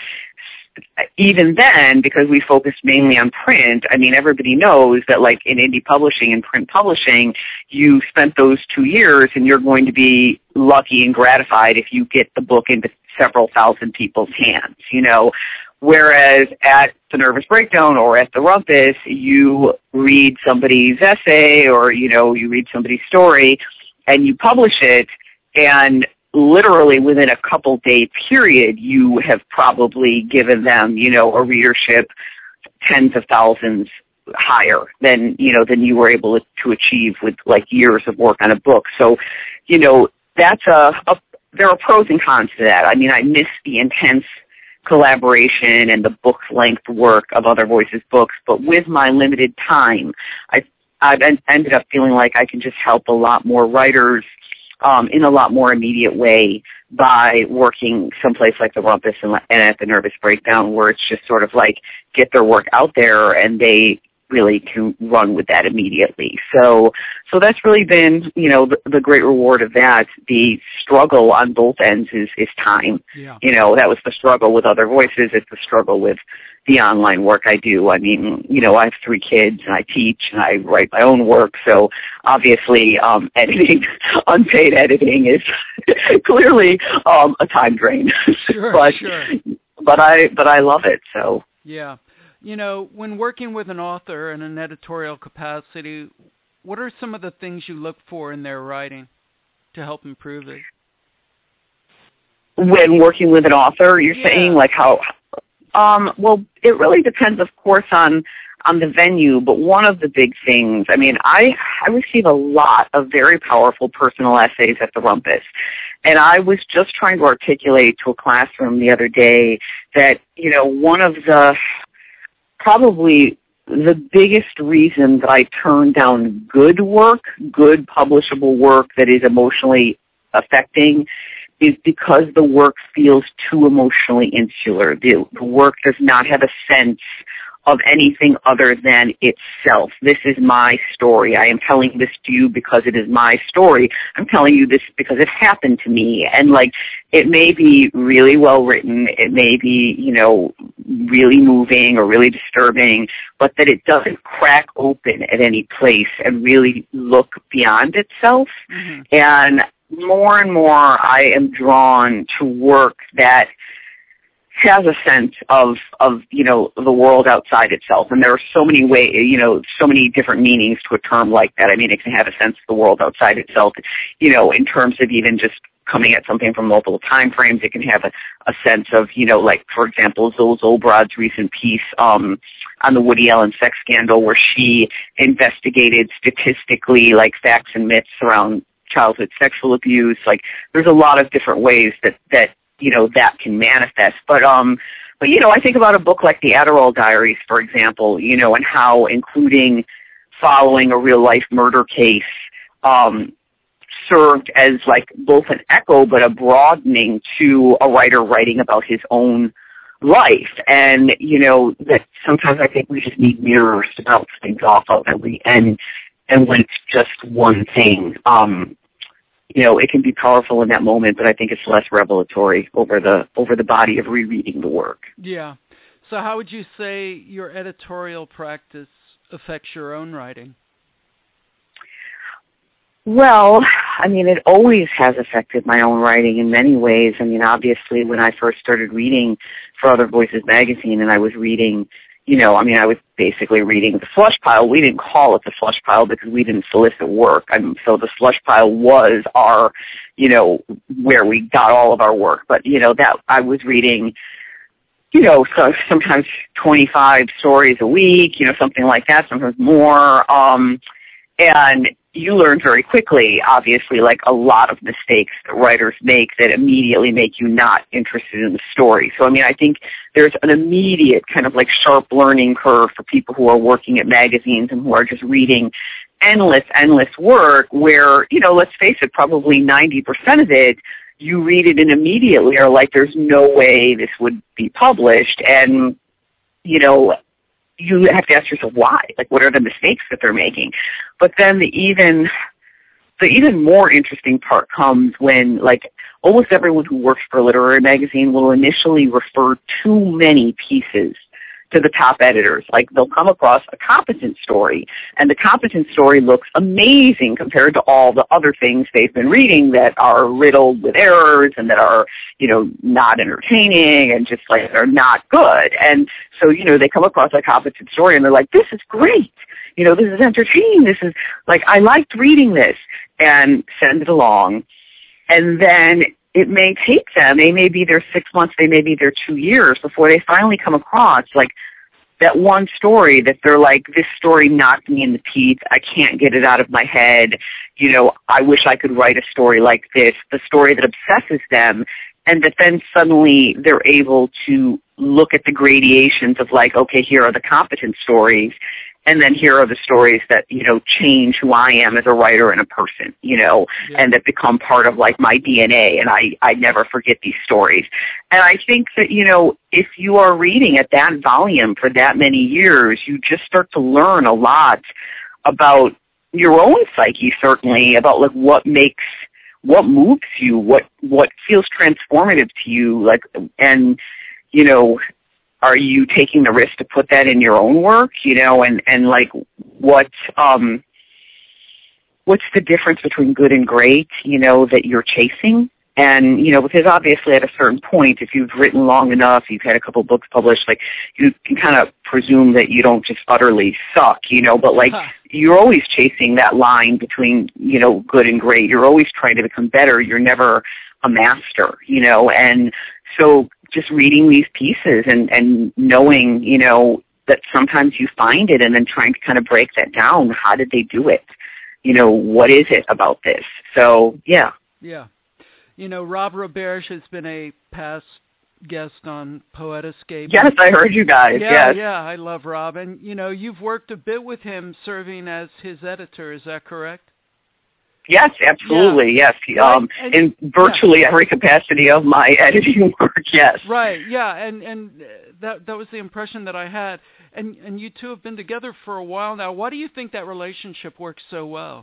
even then, because we focused mainly on print, I mean, everybody knows that, like, in indie publishing and print publishing, you spent those two years and you're going to be lucky and gratified if you get the book into several thousand people's hands, you know. Whereas at The Nervous Breakdown or at The Rumpus, you read somebody's essay or, you know, you read somebody's story and you publish it, and literally within a couple day period, you have probably given them, you know, a readership tens of thousands higher than, you know, than you were able to achieve with like years of work on a book. So, you know, that's a, a there are pros and cons to that. I mean, I miss the intense collaboration and the book length work of Other Voices books, but with my limited time, I I've ended up feeling like I can just help a lot more writers Um, in a lot more immediate way by working someplace like The Rumpus and, and at The Nervous Breakdown, where it's just sort of like get their work out there and they really can run with that immediately. So so that's really been, you know, the, the great reward of that. The struggle on both ends is, is time. Yeah. You know, that was the struggle with Other Voices. It's the struggle with the online work I do. I mean, you know, I have three kids and I teach and I write my own work. So obviously um, editing, unpaid editing is clearly um, a time drain. Sure, but, sure. But I, but I love it. So yeah. You know, when working with an author in an editorial capacity, what are some of the things you look for in their writing to help improve it? When working with an author, you're yeah. saying like how, um, well, it really depends, of course, on, on the venue, but one of the big things, I mean, I, I receive a lot of very powerful personal essays at The Rumpus. And I was just trying to articulate to a classroom the other day that, you know, one of the, probably the biggest reason that I turn down good work, good publishable work that is emotionally affecting, is because the work feels too emotionally insular. The, the work does not have a sense of anything other than itself. This is my story. I am telling this to you because it is my story. I'm telling you this because it happened to me. And, like, it may be really well written. It may be, you know, really moving or really disturbing, but that it doesn't crack open at any place and really look beyond itself. Mm-hmm. And more and more I am drawn to work that has a sense of, of, you know, the world outside itself. And there are so many ways, you know, so many different meanings to a term like that. I mean, it can have a sense of the world outside itself, you know, in terms of even just coming at something from multiple time frames. It can have a, a sense of, you know, like, for example, Zoe Zolbrad's recent piece um, on the Woody Allen sex scandal, where she investigated statistically, like, facts and myths around childhood sexual abuse. Like, there's a lot of different ways that, that you know, that can manifest. But, um, but, you know, I think about a book like The Adderall Diaries, for example, you know, and how including following a real-life murder case um, served as, like, both an echo but a broadening to a writer writing about his own life. And, you know, that sometimes I think we just need mirrors to bounce things off of, and we, and and when it's just one thing, um, you know, it can be powerful in that moment, but I think it's less revelatory over the over the body of rereading the work. Yeah. So how would you say your editorial practice affects your own writing? Well, I mean, it always has affected my own writing in many ways. I mean, obviously, when I first started reading for Other Voices magazine, and I was reading, you know, I mean, I was basically reading the slush pile. We didn't call it the slush pile because we didn't solicit work. I mean, so the slush pile was our, you know, where we got all of our work. But, you know, that I was reading, you know, so sometimes twenty-five stories a week, you know, something like that, sometimes more. Um, and you learn very quickly, obviously, like a lot of mistakes that writers make that immediately make you not interested in the story. So, I mean, I think there's an immediate kind of like sharp learning curve for people who are working at magazines and who are just reading endless, endless work where, you know, let's face it, probably ninety percent of it, you read it and immediately are like, there's no way this would be published. And, you know, you have to ask yourself why. Like, what are the mistakes that they're making? But then the even the even more interesting part comes when, like, almost everyone who works for a literary magazine will initially refer too many pieces to the top editors. Like, they'll come across a competent story, and the competent story looks amazing compared to all the other things they've been reading that are riddled with errors and that are, you know, not entertaining and just, like, are not good. And so, you know, they come across a competent story, and they're like, this is great. You know, this is entertaining. This is, like, I liked reading this, and send it along. And then it may take them, they may be there six months, they may be there two years before they finally come across, like, that one story that they're like, this story knocked me in the teeth, I can't get it out of my head, you know, I wish I could write a story like this, the story that obsesses them, and that then suddenly they're able to look at the gradations of like, okay, here are the competent stories, and then here are the stories that, you know, change who I am as a writer and a person, you know, yeah. and that become part of, like, my D N A, and I, I never forget these stories. And I think that, you know, if you are reading at that volume for that many years, you just start to learn a lot about your own psyche, certainly, about, like, what makes, what moves you, what, what feels transformative to you, like, and, you know, are you taking the risk to put that in your own work, you know, and, and like what, um, what's the difference between good and great, you know, that you're chasing? And, you know, because obviously at a certain point, if you've written long enough, you've had a couple books published, like, you can kind of presume that you don't just utterly suck, you know, but like, huh. you're always chasing that line between, you know, good and great. You're always trying to become better. You're never a master, you know, and so just reading these pieces and, and knowing, you know, that sometimes you find it and then trying to kind of break that down. How did they do it? You know, what is it about this? So, yeah. Yeah. You know, Rob Roberge has been a past guest on Poetascape. Yes, I heard you guys, yeah, yes. Yeah, I love Rob. And, you know, you've worked a bit with him serving as his editor. Is that correct? Yes, absolutely, yeah. yes. Um, and, in virtually yeah. every capacity of my editing work, yes. Right, yeah, and and that that was the impression that I had. And and you two have been together for a while now. Why do you think that relationship works so well?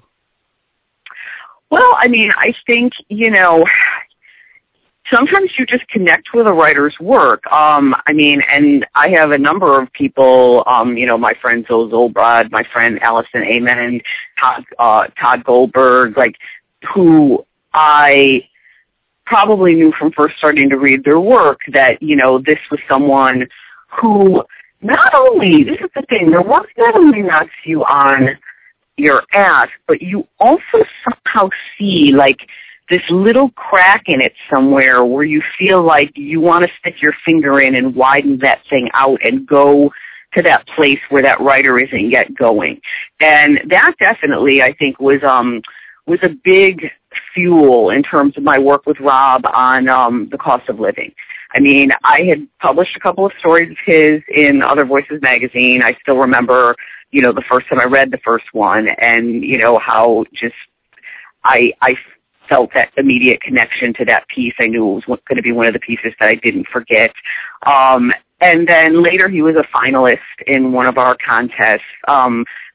Well, I mean, I think, you know, sometimes you just connect with a writer's work. Um, I mean, and I have a number of people, um, you know, my friend Zoe Zolbrod, my friend Allison Amen, Todd, uh, Todd Goldberg, like, who I probably knew from first starting to read their work that, you know, this was someone who not only, this is the thing, their work not only knocks you on your ass, but you also somehow see, like, this little crack in it somewhere where you feel like you want to stick your finger in and widen that thing out and go to that place where that writer isn't yet going. And that definitely, I think, was um was a big fuel in terms of my work with Rob on um, The Cost of Living. I mean, I had published a couple of stories of his in Other Voices magazine. I still remember, you know, the first time I read the first one and, you know, how just I I felt that immediate connection to that piece. I knew it was going to be one of the pieces that I didn't forget. Um, and then later he was a finalist in one of our contests um,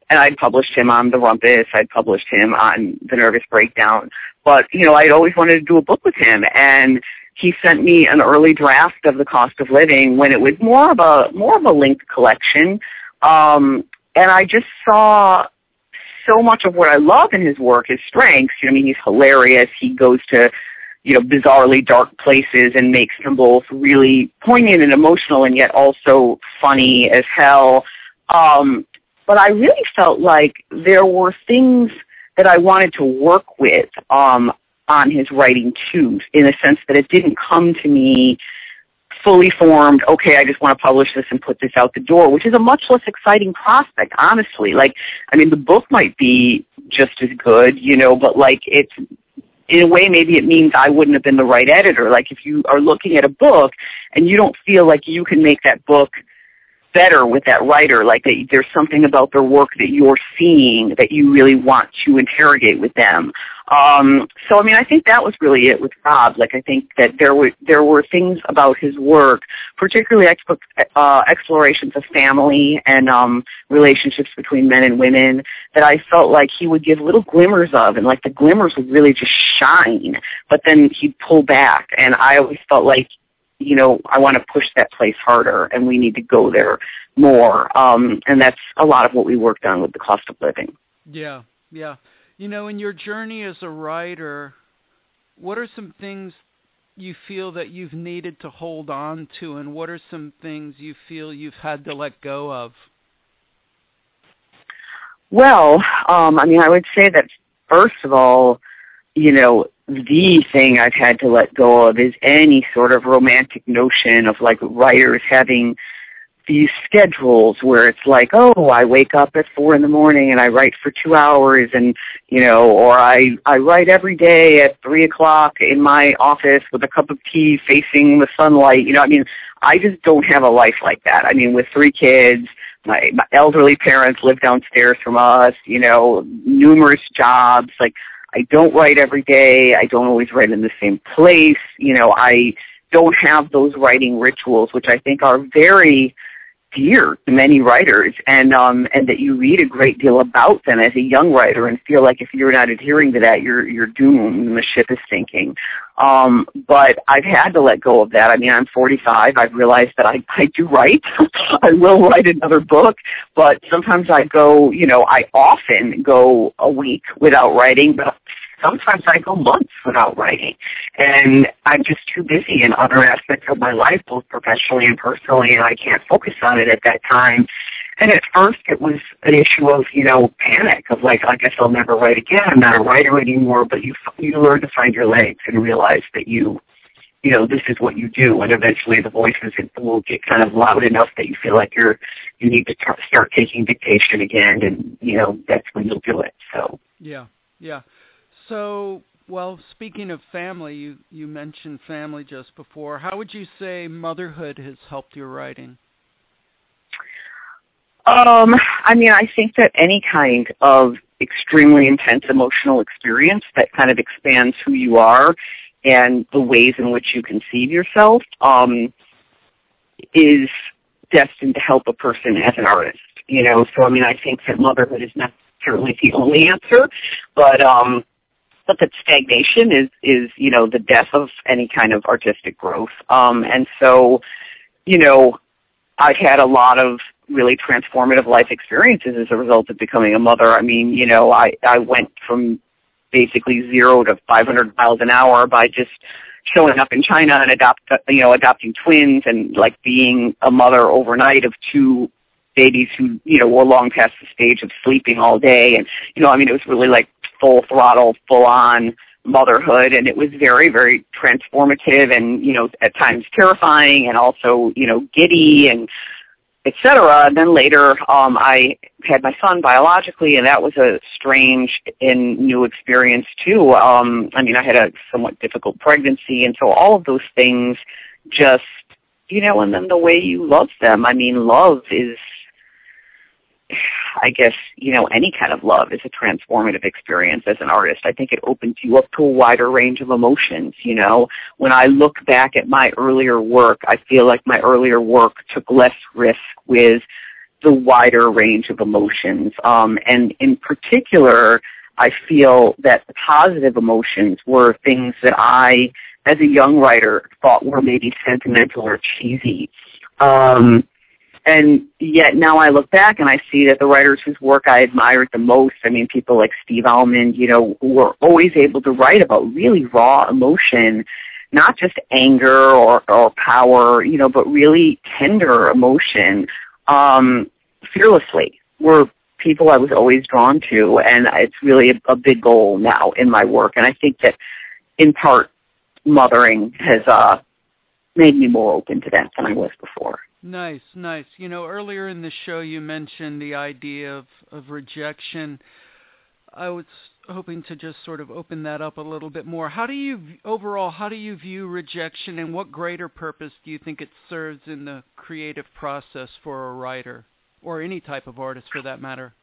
and I'd published him on The Rumpus, I'd published him on The Nervous Breakdown, but, you know, I'd always wanted to do a book with him, and he sent me an early draft of The Cost of Living when it was more of a, more of a linked collection, um, and I just saw so much of what I love in his work, his strengths. You know, I mean, he's hilarious, he goes to, you know, bizarrely dark places and makes them both really poignant and emotional and yet also funny as hell. Um, but I really felt like there were things that I wanted to work with um, on his writing too, in the sense that it didn't come to me fully formed, okay, I just want to publish this and put this out the door, which is a much less exciting prospect, honestly. Like, I mean, the book might be just as good, you know, but like it's, in a way, maybe it means I wouldn't have been the right editor. Like, if you are looking at a book and you don't feel like you can make that book better with that writer, like that there's something about their work that you're seeing that you really want to interrogate with them. Um, so, I mean, I think that was really it with Rob. Like, I think that there were there were things about his work, particularly exp- uh, explorations of family and um, relationships between men and women, that I felt like he would give little glimmers of, and like the glimmers would really just shine, but then he'd pull back. And I always felt like, you know, I want to push that place harder, and we need to go there more. Um, and that's a lot of what we worked on with The Cost of Living. Yeah, yeah. You know, in your journey as a writer, what are some things you feel that you've needed to hold on to, and what are some things you feel you've had to let go of? Well, um, I mean, I would say that, first of all, you know, the thing I've had to let go of is any sort of romantic notion of, like, writers having these schedules where it's like, oh, I wake up at four in the morning and I write for two hours and, you know, or I, I write every day at three o'clock in my office with a cup of tea facing the sunlight. You know, I mean, I just don't have a life like that. I mean, with three kids, my, my elderly parents live downstairs from us, you know, numerous jobs. Like, I don't write every day. I don't always write in the same place. You know, I don't have those writing rituals, which I think are very dear to many writers, and um, and that you read a great deal about them as a young writer and feel like if you're not adhering to that, you're you're doomed and the ship is sinking. Um, but I've had to let go of that. I mean, I'm forty-five. I've realized that I, I do write. I will write another book, but sometimes I go, you know, I often go a week without writing, but sometimes I go months without writing, and I'm just too busy in other aspects of my life, both professionally and personally, and I can't focus on it at that time. And at first it was an issue of, you know, panic, of like, I guess I'll never write again. I'm not a writer anymore, but you you learn to find your legs and realize that you, you know, this is what you do, and eventually the voices will get kind of loud enough that you feel like you're, you need to t- start taking dictation again, and, you know, that's when you'll do it, so. Yeah, yeah. So, well, speaking of family, you, you mentioned family just before. How would you say motherhood has helped your writing? Um, I mean, I think that any kind of extremely intense emotional experience that kind of expands who you are and the ways in which you conceive yourself um, is destined to help a person as an artist. You know, so I mean, I think that motherhood is not necessarily the only answer, but um, but that stagnation is, is, you know, the death of any kind of artistic growth. Um, and so, you know, I've had a lot of really transformative life experiences as a result of becoming a mother. I mean, you know, I, I went from basically zero to five hundred miles an hour by just showing up in China and adopt, you know, adopting twins and like being a mother overnight of two babies who, you know, were long past the stage of sleeping all day. And, you know, I mean, it was really like full throttle, full on motherhood. And it was very, very transformative and, you know, at times terrifying and also, you know, giddy and et cetera. And then later, um, I had my son biologically, and that was a strange and new experience too. Um, I mean, I had a somewhat difficult pregnancy. And so all of those things just, you know, and then the way you love them. I mean, love is, I guess, you know, any kind of love is a transformative experience as an artist. I think it opens you up to a wider range of emotions, you know. When I look back at my earlier work, I feel like my earlier work took less risk with the wider range of emotions. Um, and in particular, I feel that the positive emotions were things that I, as a young writer, thought were maybe sentimental or cheesy. Um, and yet now I look back and I see that the writers whose work I admired the most, I mean, people like Steve Almond, you know, who were always able to write about really raw emotion, not just anger or, or power, you know, but really tender emotion, um, fearlessly, were people I was always drawn to, and it's really a, a big goal now in my work. And I think that, in part, mothering has uh, made me more open to that than I was before. Nice, nice. You know, earlier in the show you mentioned the idea of, of rejection. I was hoping to just sort of open that up a little bit more. How do you, overall, how do you view rejection, and what greater purpose do you think it serves in the creative process for a writer, or any type of artist for that matter?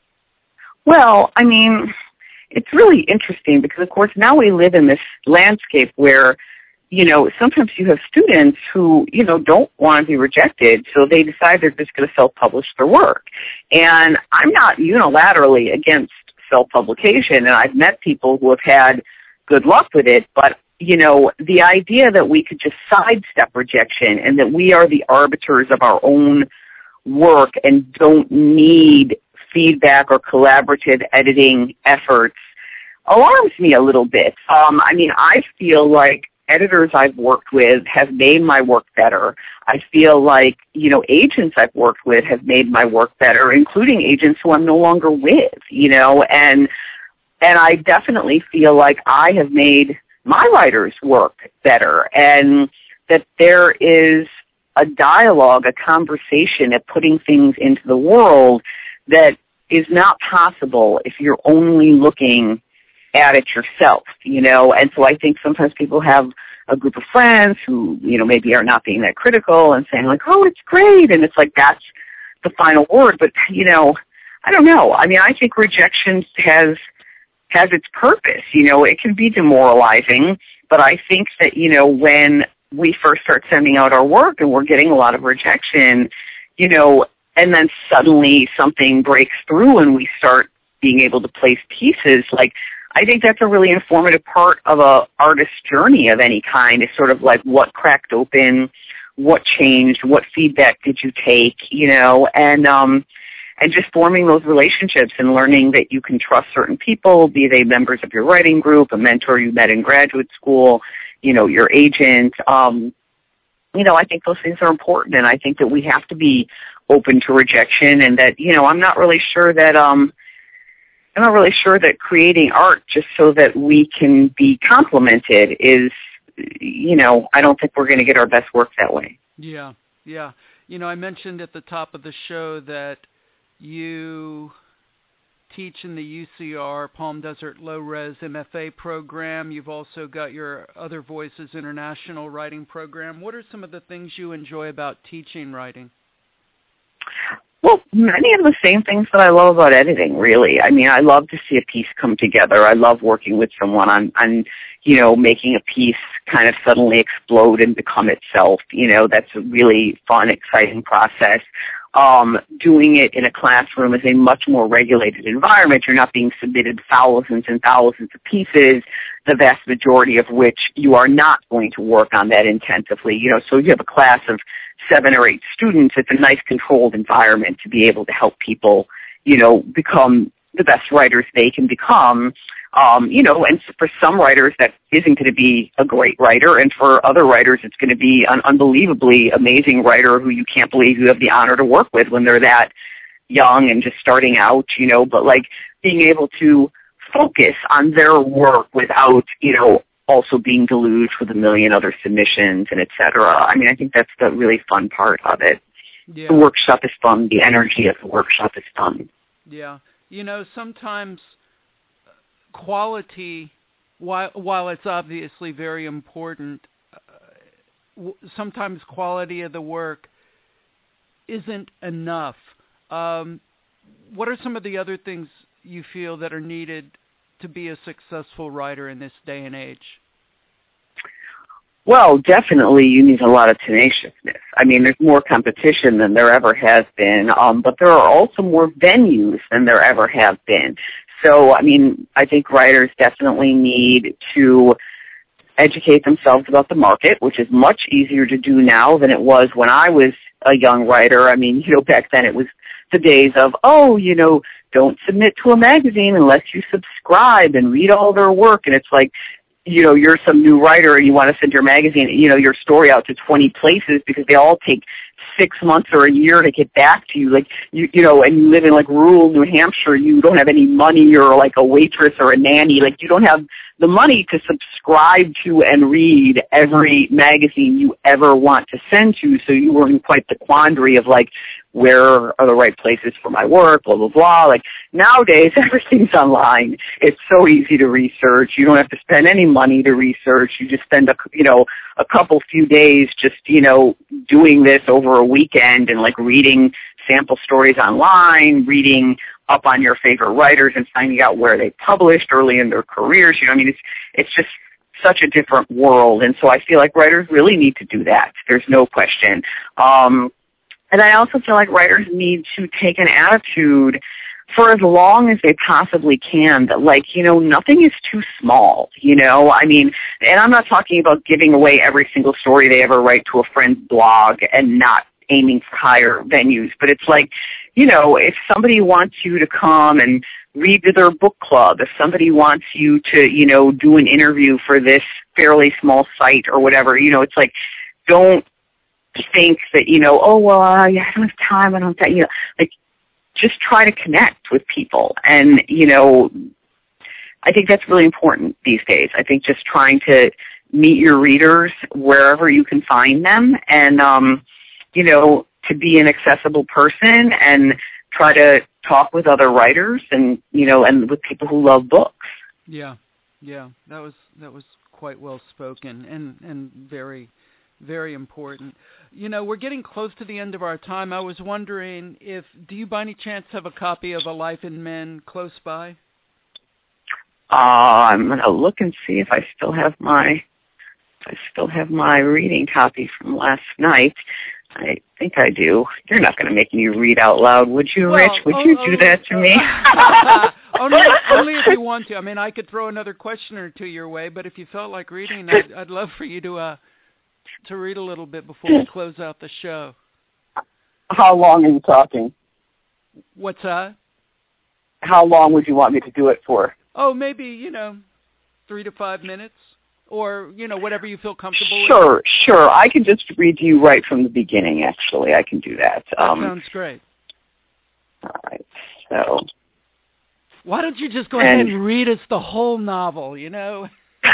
Well, I mean, it's really interesting because, of course, now we live in this landscape where, you know, sometimes you have students who, you know, don't want to be rejected, so they decide they're just going to self-publish their work. And I'm not unilaterally against self-publication, and I've met people who have had good luck with it, but, you know, the idea that we could just sidestep rejection and that we are the arbiters of our own work and don't need feedback or collaborative editing efforts alarms me a little bit. Um, I mean, I feel like editors I've worked with have made my work better. I feel like, you know, agents I've worked with have made my work better, including agents who I'm no longer with, you know, and and I definitely feel like I have made my writers' work better, and that there is a dialogue, a conversation, at putting things into the world that is not possible if you're only looking at it yourself, you know. And so I think sometimes people have a group of friends who, you know, maybe are not being that critical and saying like, oh, it's great, and it's like that's the final word. But, you know, I don't know. I mean, I think rejection has has its purpose. You know, it can be demoralizing, but I think that, you know, when we first start sending out our work and we're getting a lot of rejection, you know, and then suddenly something breaks through and we start being able to place pieces, like, I think that's a really informative part of a artist's journey of any kind, is sort of like what cracked open, what changed, what feedback did you take, you know, and um, and just forming those relationships and learning that you can trust certain people, be they members of your writing group, a mentor you met in graduate school, you know, your agent. Um, you know, I think those things are important, and I think that we have to be open to rejection, and that, you know, I'm not really sure that um, I'm not really sure that creating art just so that we can be complimented is, you know, I don't think we're going to get our best work that way. Yeah, yeah. You know, I mentioned at the top of the show that you teach in the U C R Palm Desert Low Res M F A program. You've also got your Other Voices International Writing program. What are some of the things you enjoy about teaching writing? Well, many of the same things that I love about editing, really. I mean, I love to see a piece come together. I love working with someone on, on, you know, making a piece kind of suddenly explode and become itself. You know, that's a really fun, exciting process. Um, doing it in a classroom is a much more regulated environment. You're not being submitted thousands and thousands of pieces, the vast majority of which you are not going to work on that intensively. You know, so you have a class of seven or eight students. It's a nice controlled environment to be able to help people, you know, become the best writers they can become. Um, you know, and for some writers that isn't going to be a great writer, and for other writers it's going to be an unbelievably amazing writer who you can't believe you have the honor to work with when they're that young and just starting out, you know. But like being able to focus on their work without, you know, also being deluged with a million other submissions and et cetera. I mean, I think that's the really fun part of it. Yeah. The workshop is fun. The energy of the workshop is fun. Yeah. You know, sometimes quality, while, while it's obviously very important, uh, w- sometimes quality of the work isn't enough. Um, what are some of the other things you feel that are needed to be a successful writer in this day and age? Well, definitely you need a lot of tenaciousness. I mean, there's more competition than there ever has been, um, but there are also more venues than there ever have been. So, I mean, I think writers definitely need to educate themselves about the market, which is much easier to do now than it was when I was a young writer. I mean, you know, back then it was the days of, oh, you know, don't submit to a magazine unless you subscribe and read all their work. And it's like, you know, you're some new writer and you want to send your magazine, you know, your story out to twenty places because they all take six months or a year to get back to you. Like, you, you know, and you live in like rural New Hampshire, you don't have any money or like a waitress or a nanny. Like, you don't have the money to subscribe to and read every magazine you ever want to send to. So you were in quite the quandary of like, where are the right places for my work, blah, blah, blah. Like, nowadays, everything's online. It's so easy to research. You don't have to spend any money to research. You just spend, a, you know, a couple few days just, you know, doing this over a weekend and, like, reading sample stories online, reading up on your favorite writers and finding out where they published early in their careers. You know, I mean, it's it's just such a different world. And so I feel like writers really need to do that. There's no question. Um And I also feel like writers need to take an attitude for as long as they possibly can that, like, you know, nothing is too small, you know? I mean, and I'm not talking about giving away every single story they ever write to a friend's blog and not aiming for higher venues, but it's like, you know, if somebody wants you to come and read to their book club, if somebody wants you to, you know, do an interview for this fairly small site or whatever, you know, it's like, don't think that, you know, oh, well, I don't have time, I don't have time, you know, like, just try to connect with people. And, you know, I think that's really important these days. I think just trying to meet your readers wherever you can find them and, um, you know, to be an accessible person and try to talk with other writers and, you know, and with people who love books. Yeah, yeah, that was that was quite well spoken and, and very Very important. You know, we're getting close to the end of our time. I was wondering if, do you by any chance have a copy of A Life in Men close by? Uh, I'm going to look and see if I still have my, I still have my reading copy from last night. I think I do. You're not going to make me read out loud, would you, well, Rich? Would oh, you oh, do that to oh, me? only, only if you want to. I mean, I could throw another question or two your way, but if you felt like reading, I'd, I'd love for you to, uh, to read a little bit before we close out the show. How long are you talking? What's that? How long would you want me to do it for? Oh, maybe, you know, three to five minutes or, you know, whatever you feel comfortable sure, with. Sure, sure. I can just read to you right from the beginning, actually. I can do that. That um, sounds great. All right, so... Why don't you just go and, ahead and read us the whole novel, you know?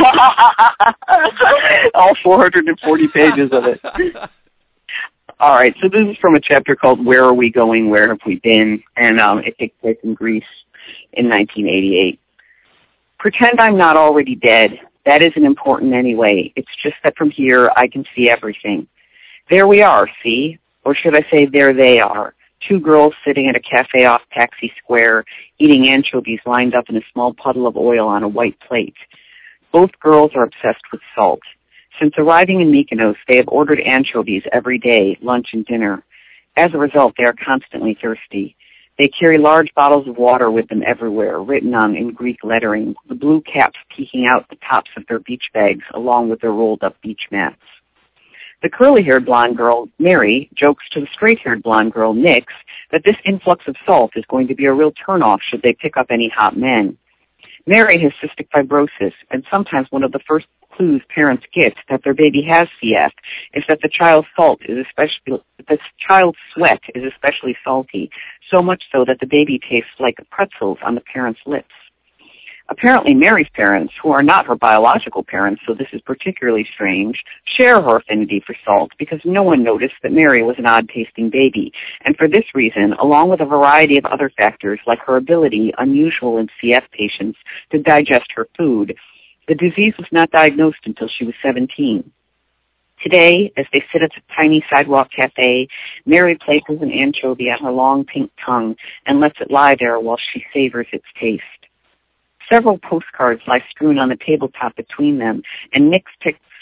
All four hundred forty pages of it. All right, so this is from a chapter called Where Are We Going, Where Have We Been? And um, it takes place in Greece in nineteen eighty-eight. Pretend I'm not already dead. That isn't important anyway. It's just that from here I can see everything. There we are, see? Or should I say there they are. Two girls sitting at a cafe off Taxi Square, eating anchovies lined up in a small puddle of oil on a white plate. Both girls are obsessed with salt. Since arriving in Mykonos, they have ordered anchovies every day, lunch and dinner. As a result, they are constantly thirsty. They carry large bottles of water with them everywhere, written on in Greek lettering, the blue caps peeking out the tops of their beach bags, along with their rolled-up beach mats. The curly-haired blonde girl, Mary, jokes to the straight-haired blonde girl, Nix, that this influx of salt is going to be a real turn-off should they pick up any hot men. Mary has cystic fibrosis, and sometimes one of the first clues parents get that their baby has C F is that the child's salt is especially the child's sweat is especially salty, so much so that the baby tastes like pretzels on the parents' lips. Apparently, Mary's parents, who are not her biological parents, so this is particularly strange, share her affinity for salt because no one noticed that Mary was an odd-tasting baby. And for this reason, along with a variety of other factors like her ability, unusual in C F patients, to digest her food, the disease was not diagnosed until she was seventeen. Today, as they sit at the tiny sidewalk cafe, Mary places an anchovy on her long pink tongue and lets it lie there while she savors its taste. Several postcards lie strewn on the tabletop between them, and Nix picks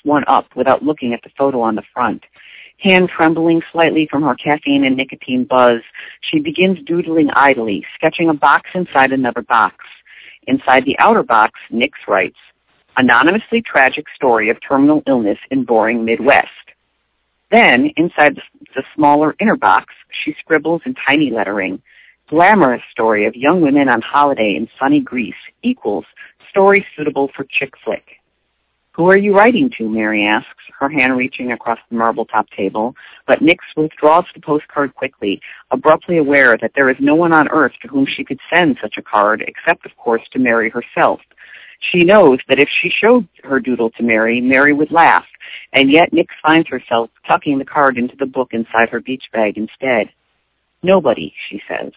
one up without looking at the photo on the front. Hand trembling slightly from her caffeine and nicotine buzz, she begins doodling idly, sketching a box inside another box. Inside the outer box, Nix writes, anonymously tragic story of terminal illness in boring Midwest. Then, inside the smaller inner box, she scribbles in tiny lettering, glamorous story of young women on holiday in sunny Greece equals story suitable for chick flick. Who are you writing to, Mary asks, her hand reaching across the marble-top table, but Nix withdraws the postcard quickly, abruptly aware that there is no one on earth to whom she could send such a card, except, of course, to Mary herself. She knows that if she showed her doodle to Mary, Mary would laugh, and yet Nix finds herself tucking the card into the book inside her beach bag instead. Nobody, she says.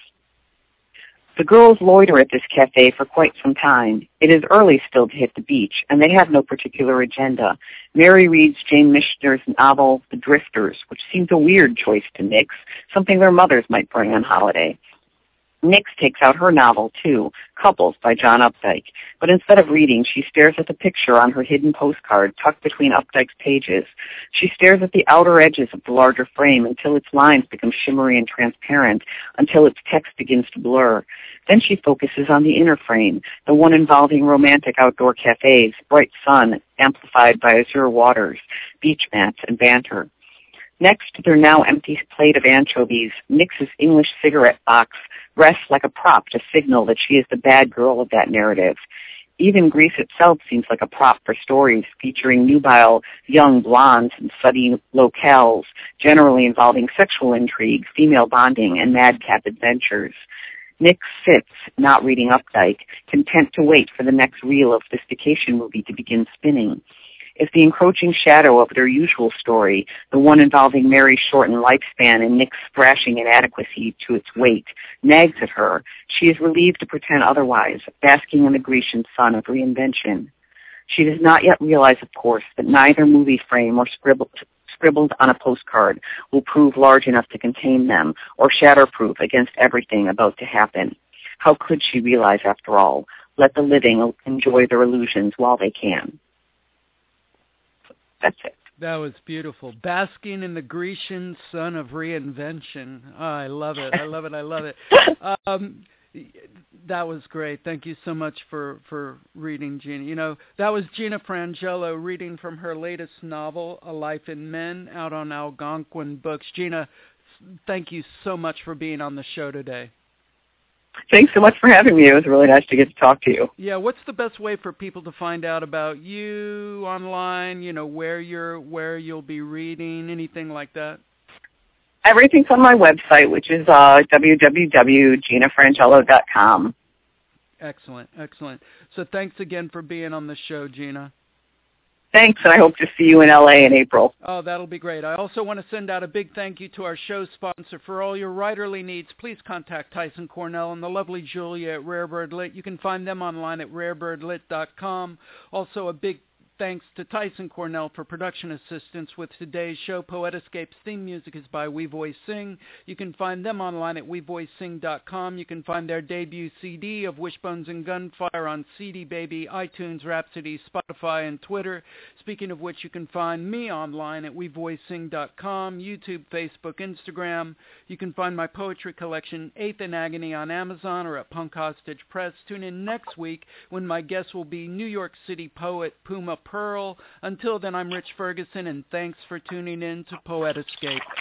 The girls loiter at this cafe for quite some time. It is early still to hit the beach, and they have no particular agenda. Mary reads Jane Michener's novel, The Drifters, which seems a weird choice to Nix, something their mothers might bring on holiday. Nix takes out her novel, too, Couples by John Updike, but instead of reading, she stares at the picture on her hidden postcard tucked between Updike's pages. She stares at the outer edges of the larger frame until its lines become shimmery and transparent, until its text begins to blur. Then she focuses on the inner frame, the one involving romantic outdoor cafes, bright sun, amplified by azure waters, beach mats, and banter. Next to their now empty plate of anchovies, Nix's English cigarette box rests like a prop to signal that she is the bad girl of that narrative. Even Greece itself seems like a prop for stories featuring nubile young blondes and sunny locales, generally involving sexual intrigue, female bonding, and madcap adventures. Nix sits, not reading Updike, content to wait for the next reel of this vacation movie to begin spinning. If the encroaching shadow of their usual story, the one involving Mary's shortened lifespan and Nix's thrashing inadequacy to its weight, nags at her, she is relieved to pretend otherwise, basking in the Grecian sun of reinvention. She does not yet realize, of course, that neither movie frame or scribbled, scribbled on a postcard will prove large enough to contain them or shatterproof against everything about to happen. How could she realize, after all? Let the living enjoy their illusions while they can. That's it. That was beautiful. Basking in the Grecian sun of reinvention. Oh, I love it. I love it. I love it. Um, that was great. Thank you so much for, for reading, Gina. You know, that was Gina Frangelo reading from her latest novel, A Life in Men, out on Algonquin Books. Gina, thank you so much for being on the show today. Thanks so much for having me. It was really nice to get to talk to you. Yeah, what's the best way for people to find out about you online, you know, where you're where you'll be reading, anything like that? Everything's on my website, which is uh, w w w dot gina frangelo dot com. Excellent, excellent. So thanks again for being on the show, Gina. Thanks, and I hope to see you in L A in April. Oh, that'll be great. I also want to send out a big thank you to our show sponsor. For all your writerly needs, please contact Tyson Cornell and the lovely Julia at Rarebird Lit. You can find them online at rarebird lit dot com. Also, a big thanks to Tyson Cornell for production assistance with today's show. Poetascape's theme music is by We Voice Sing. You can find them online at we voice sing dot com. You can find their debut C D of Wishbones and Gunfire on C D Baby, iTunes, Rhapsody, Spotify, and Twitter. Speaking of which, you can find me online at we voice sing dot com, YouTube, Facebook, Instagram. You can find my poetry collection, Eighth in Agony, on Amazon or at Punk Hostage Press. Tune in next week when my guest will be New York City poet Puma Pearl. Until then, I'm Rich Ferguson, and thanks for tuning in to Poetascape.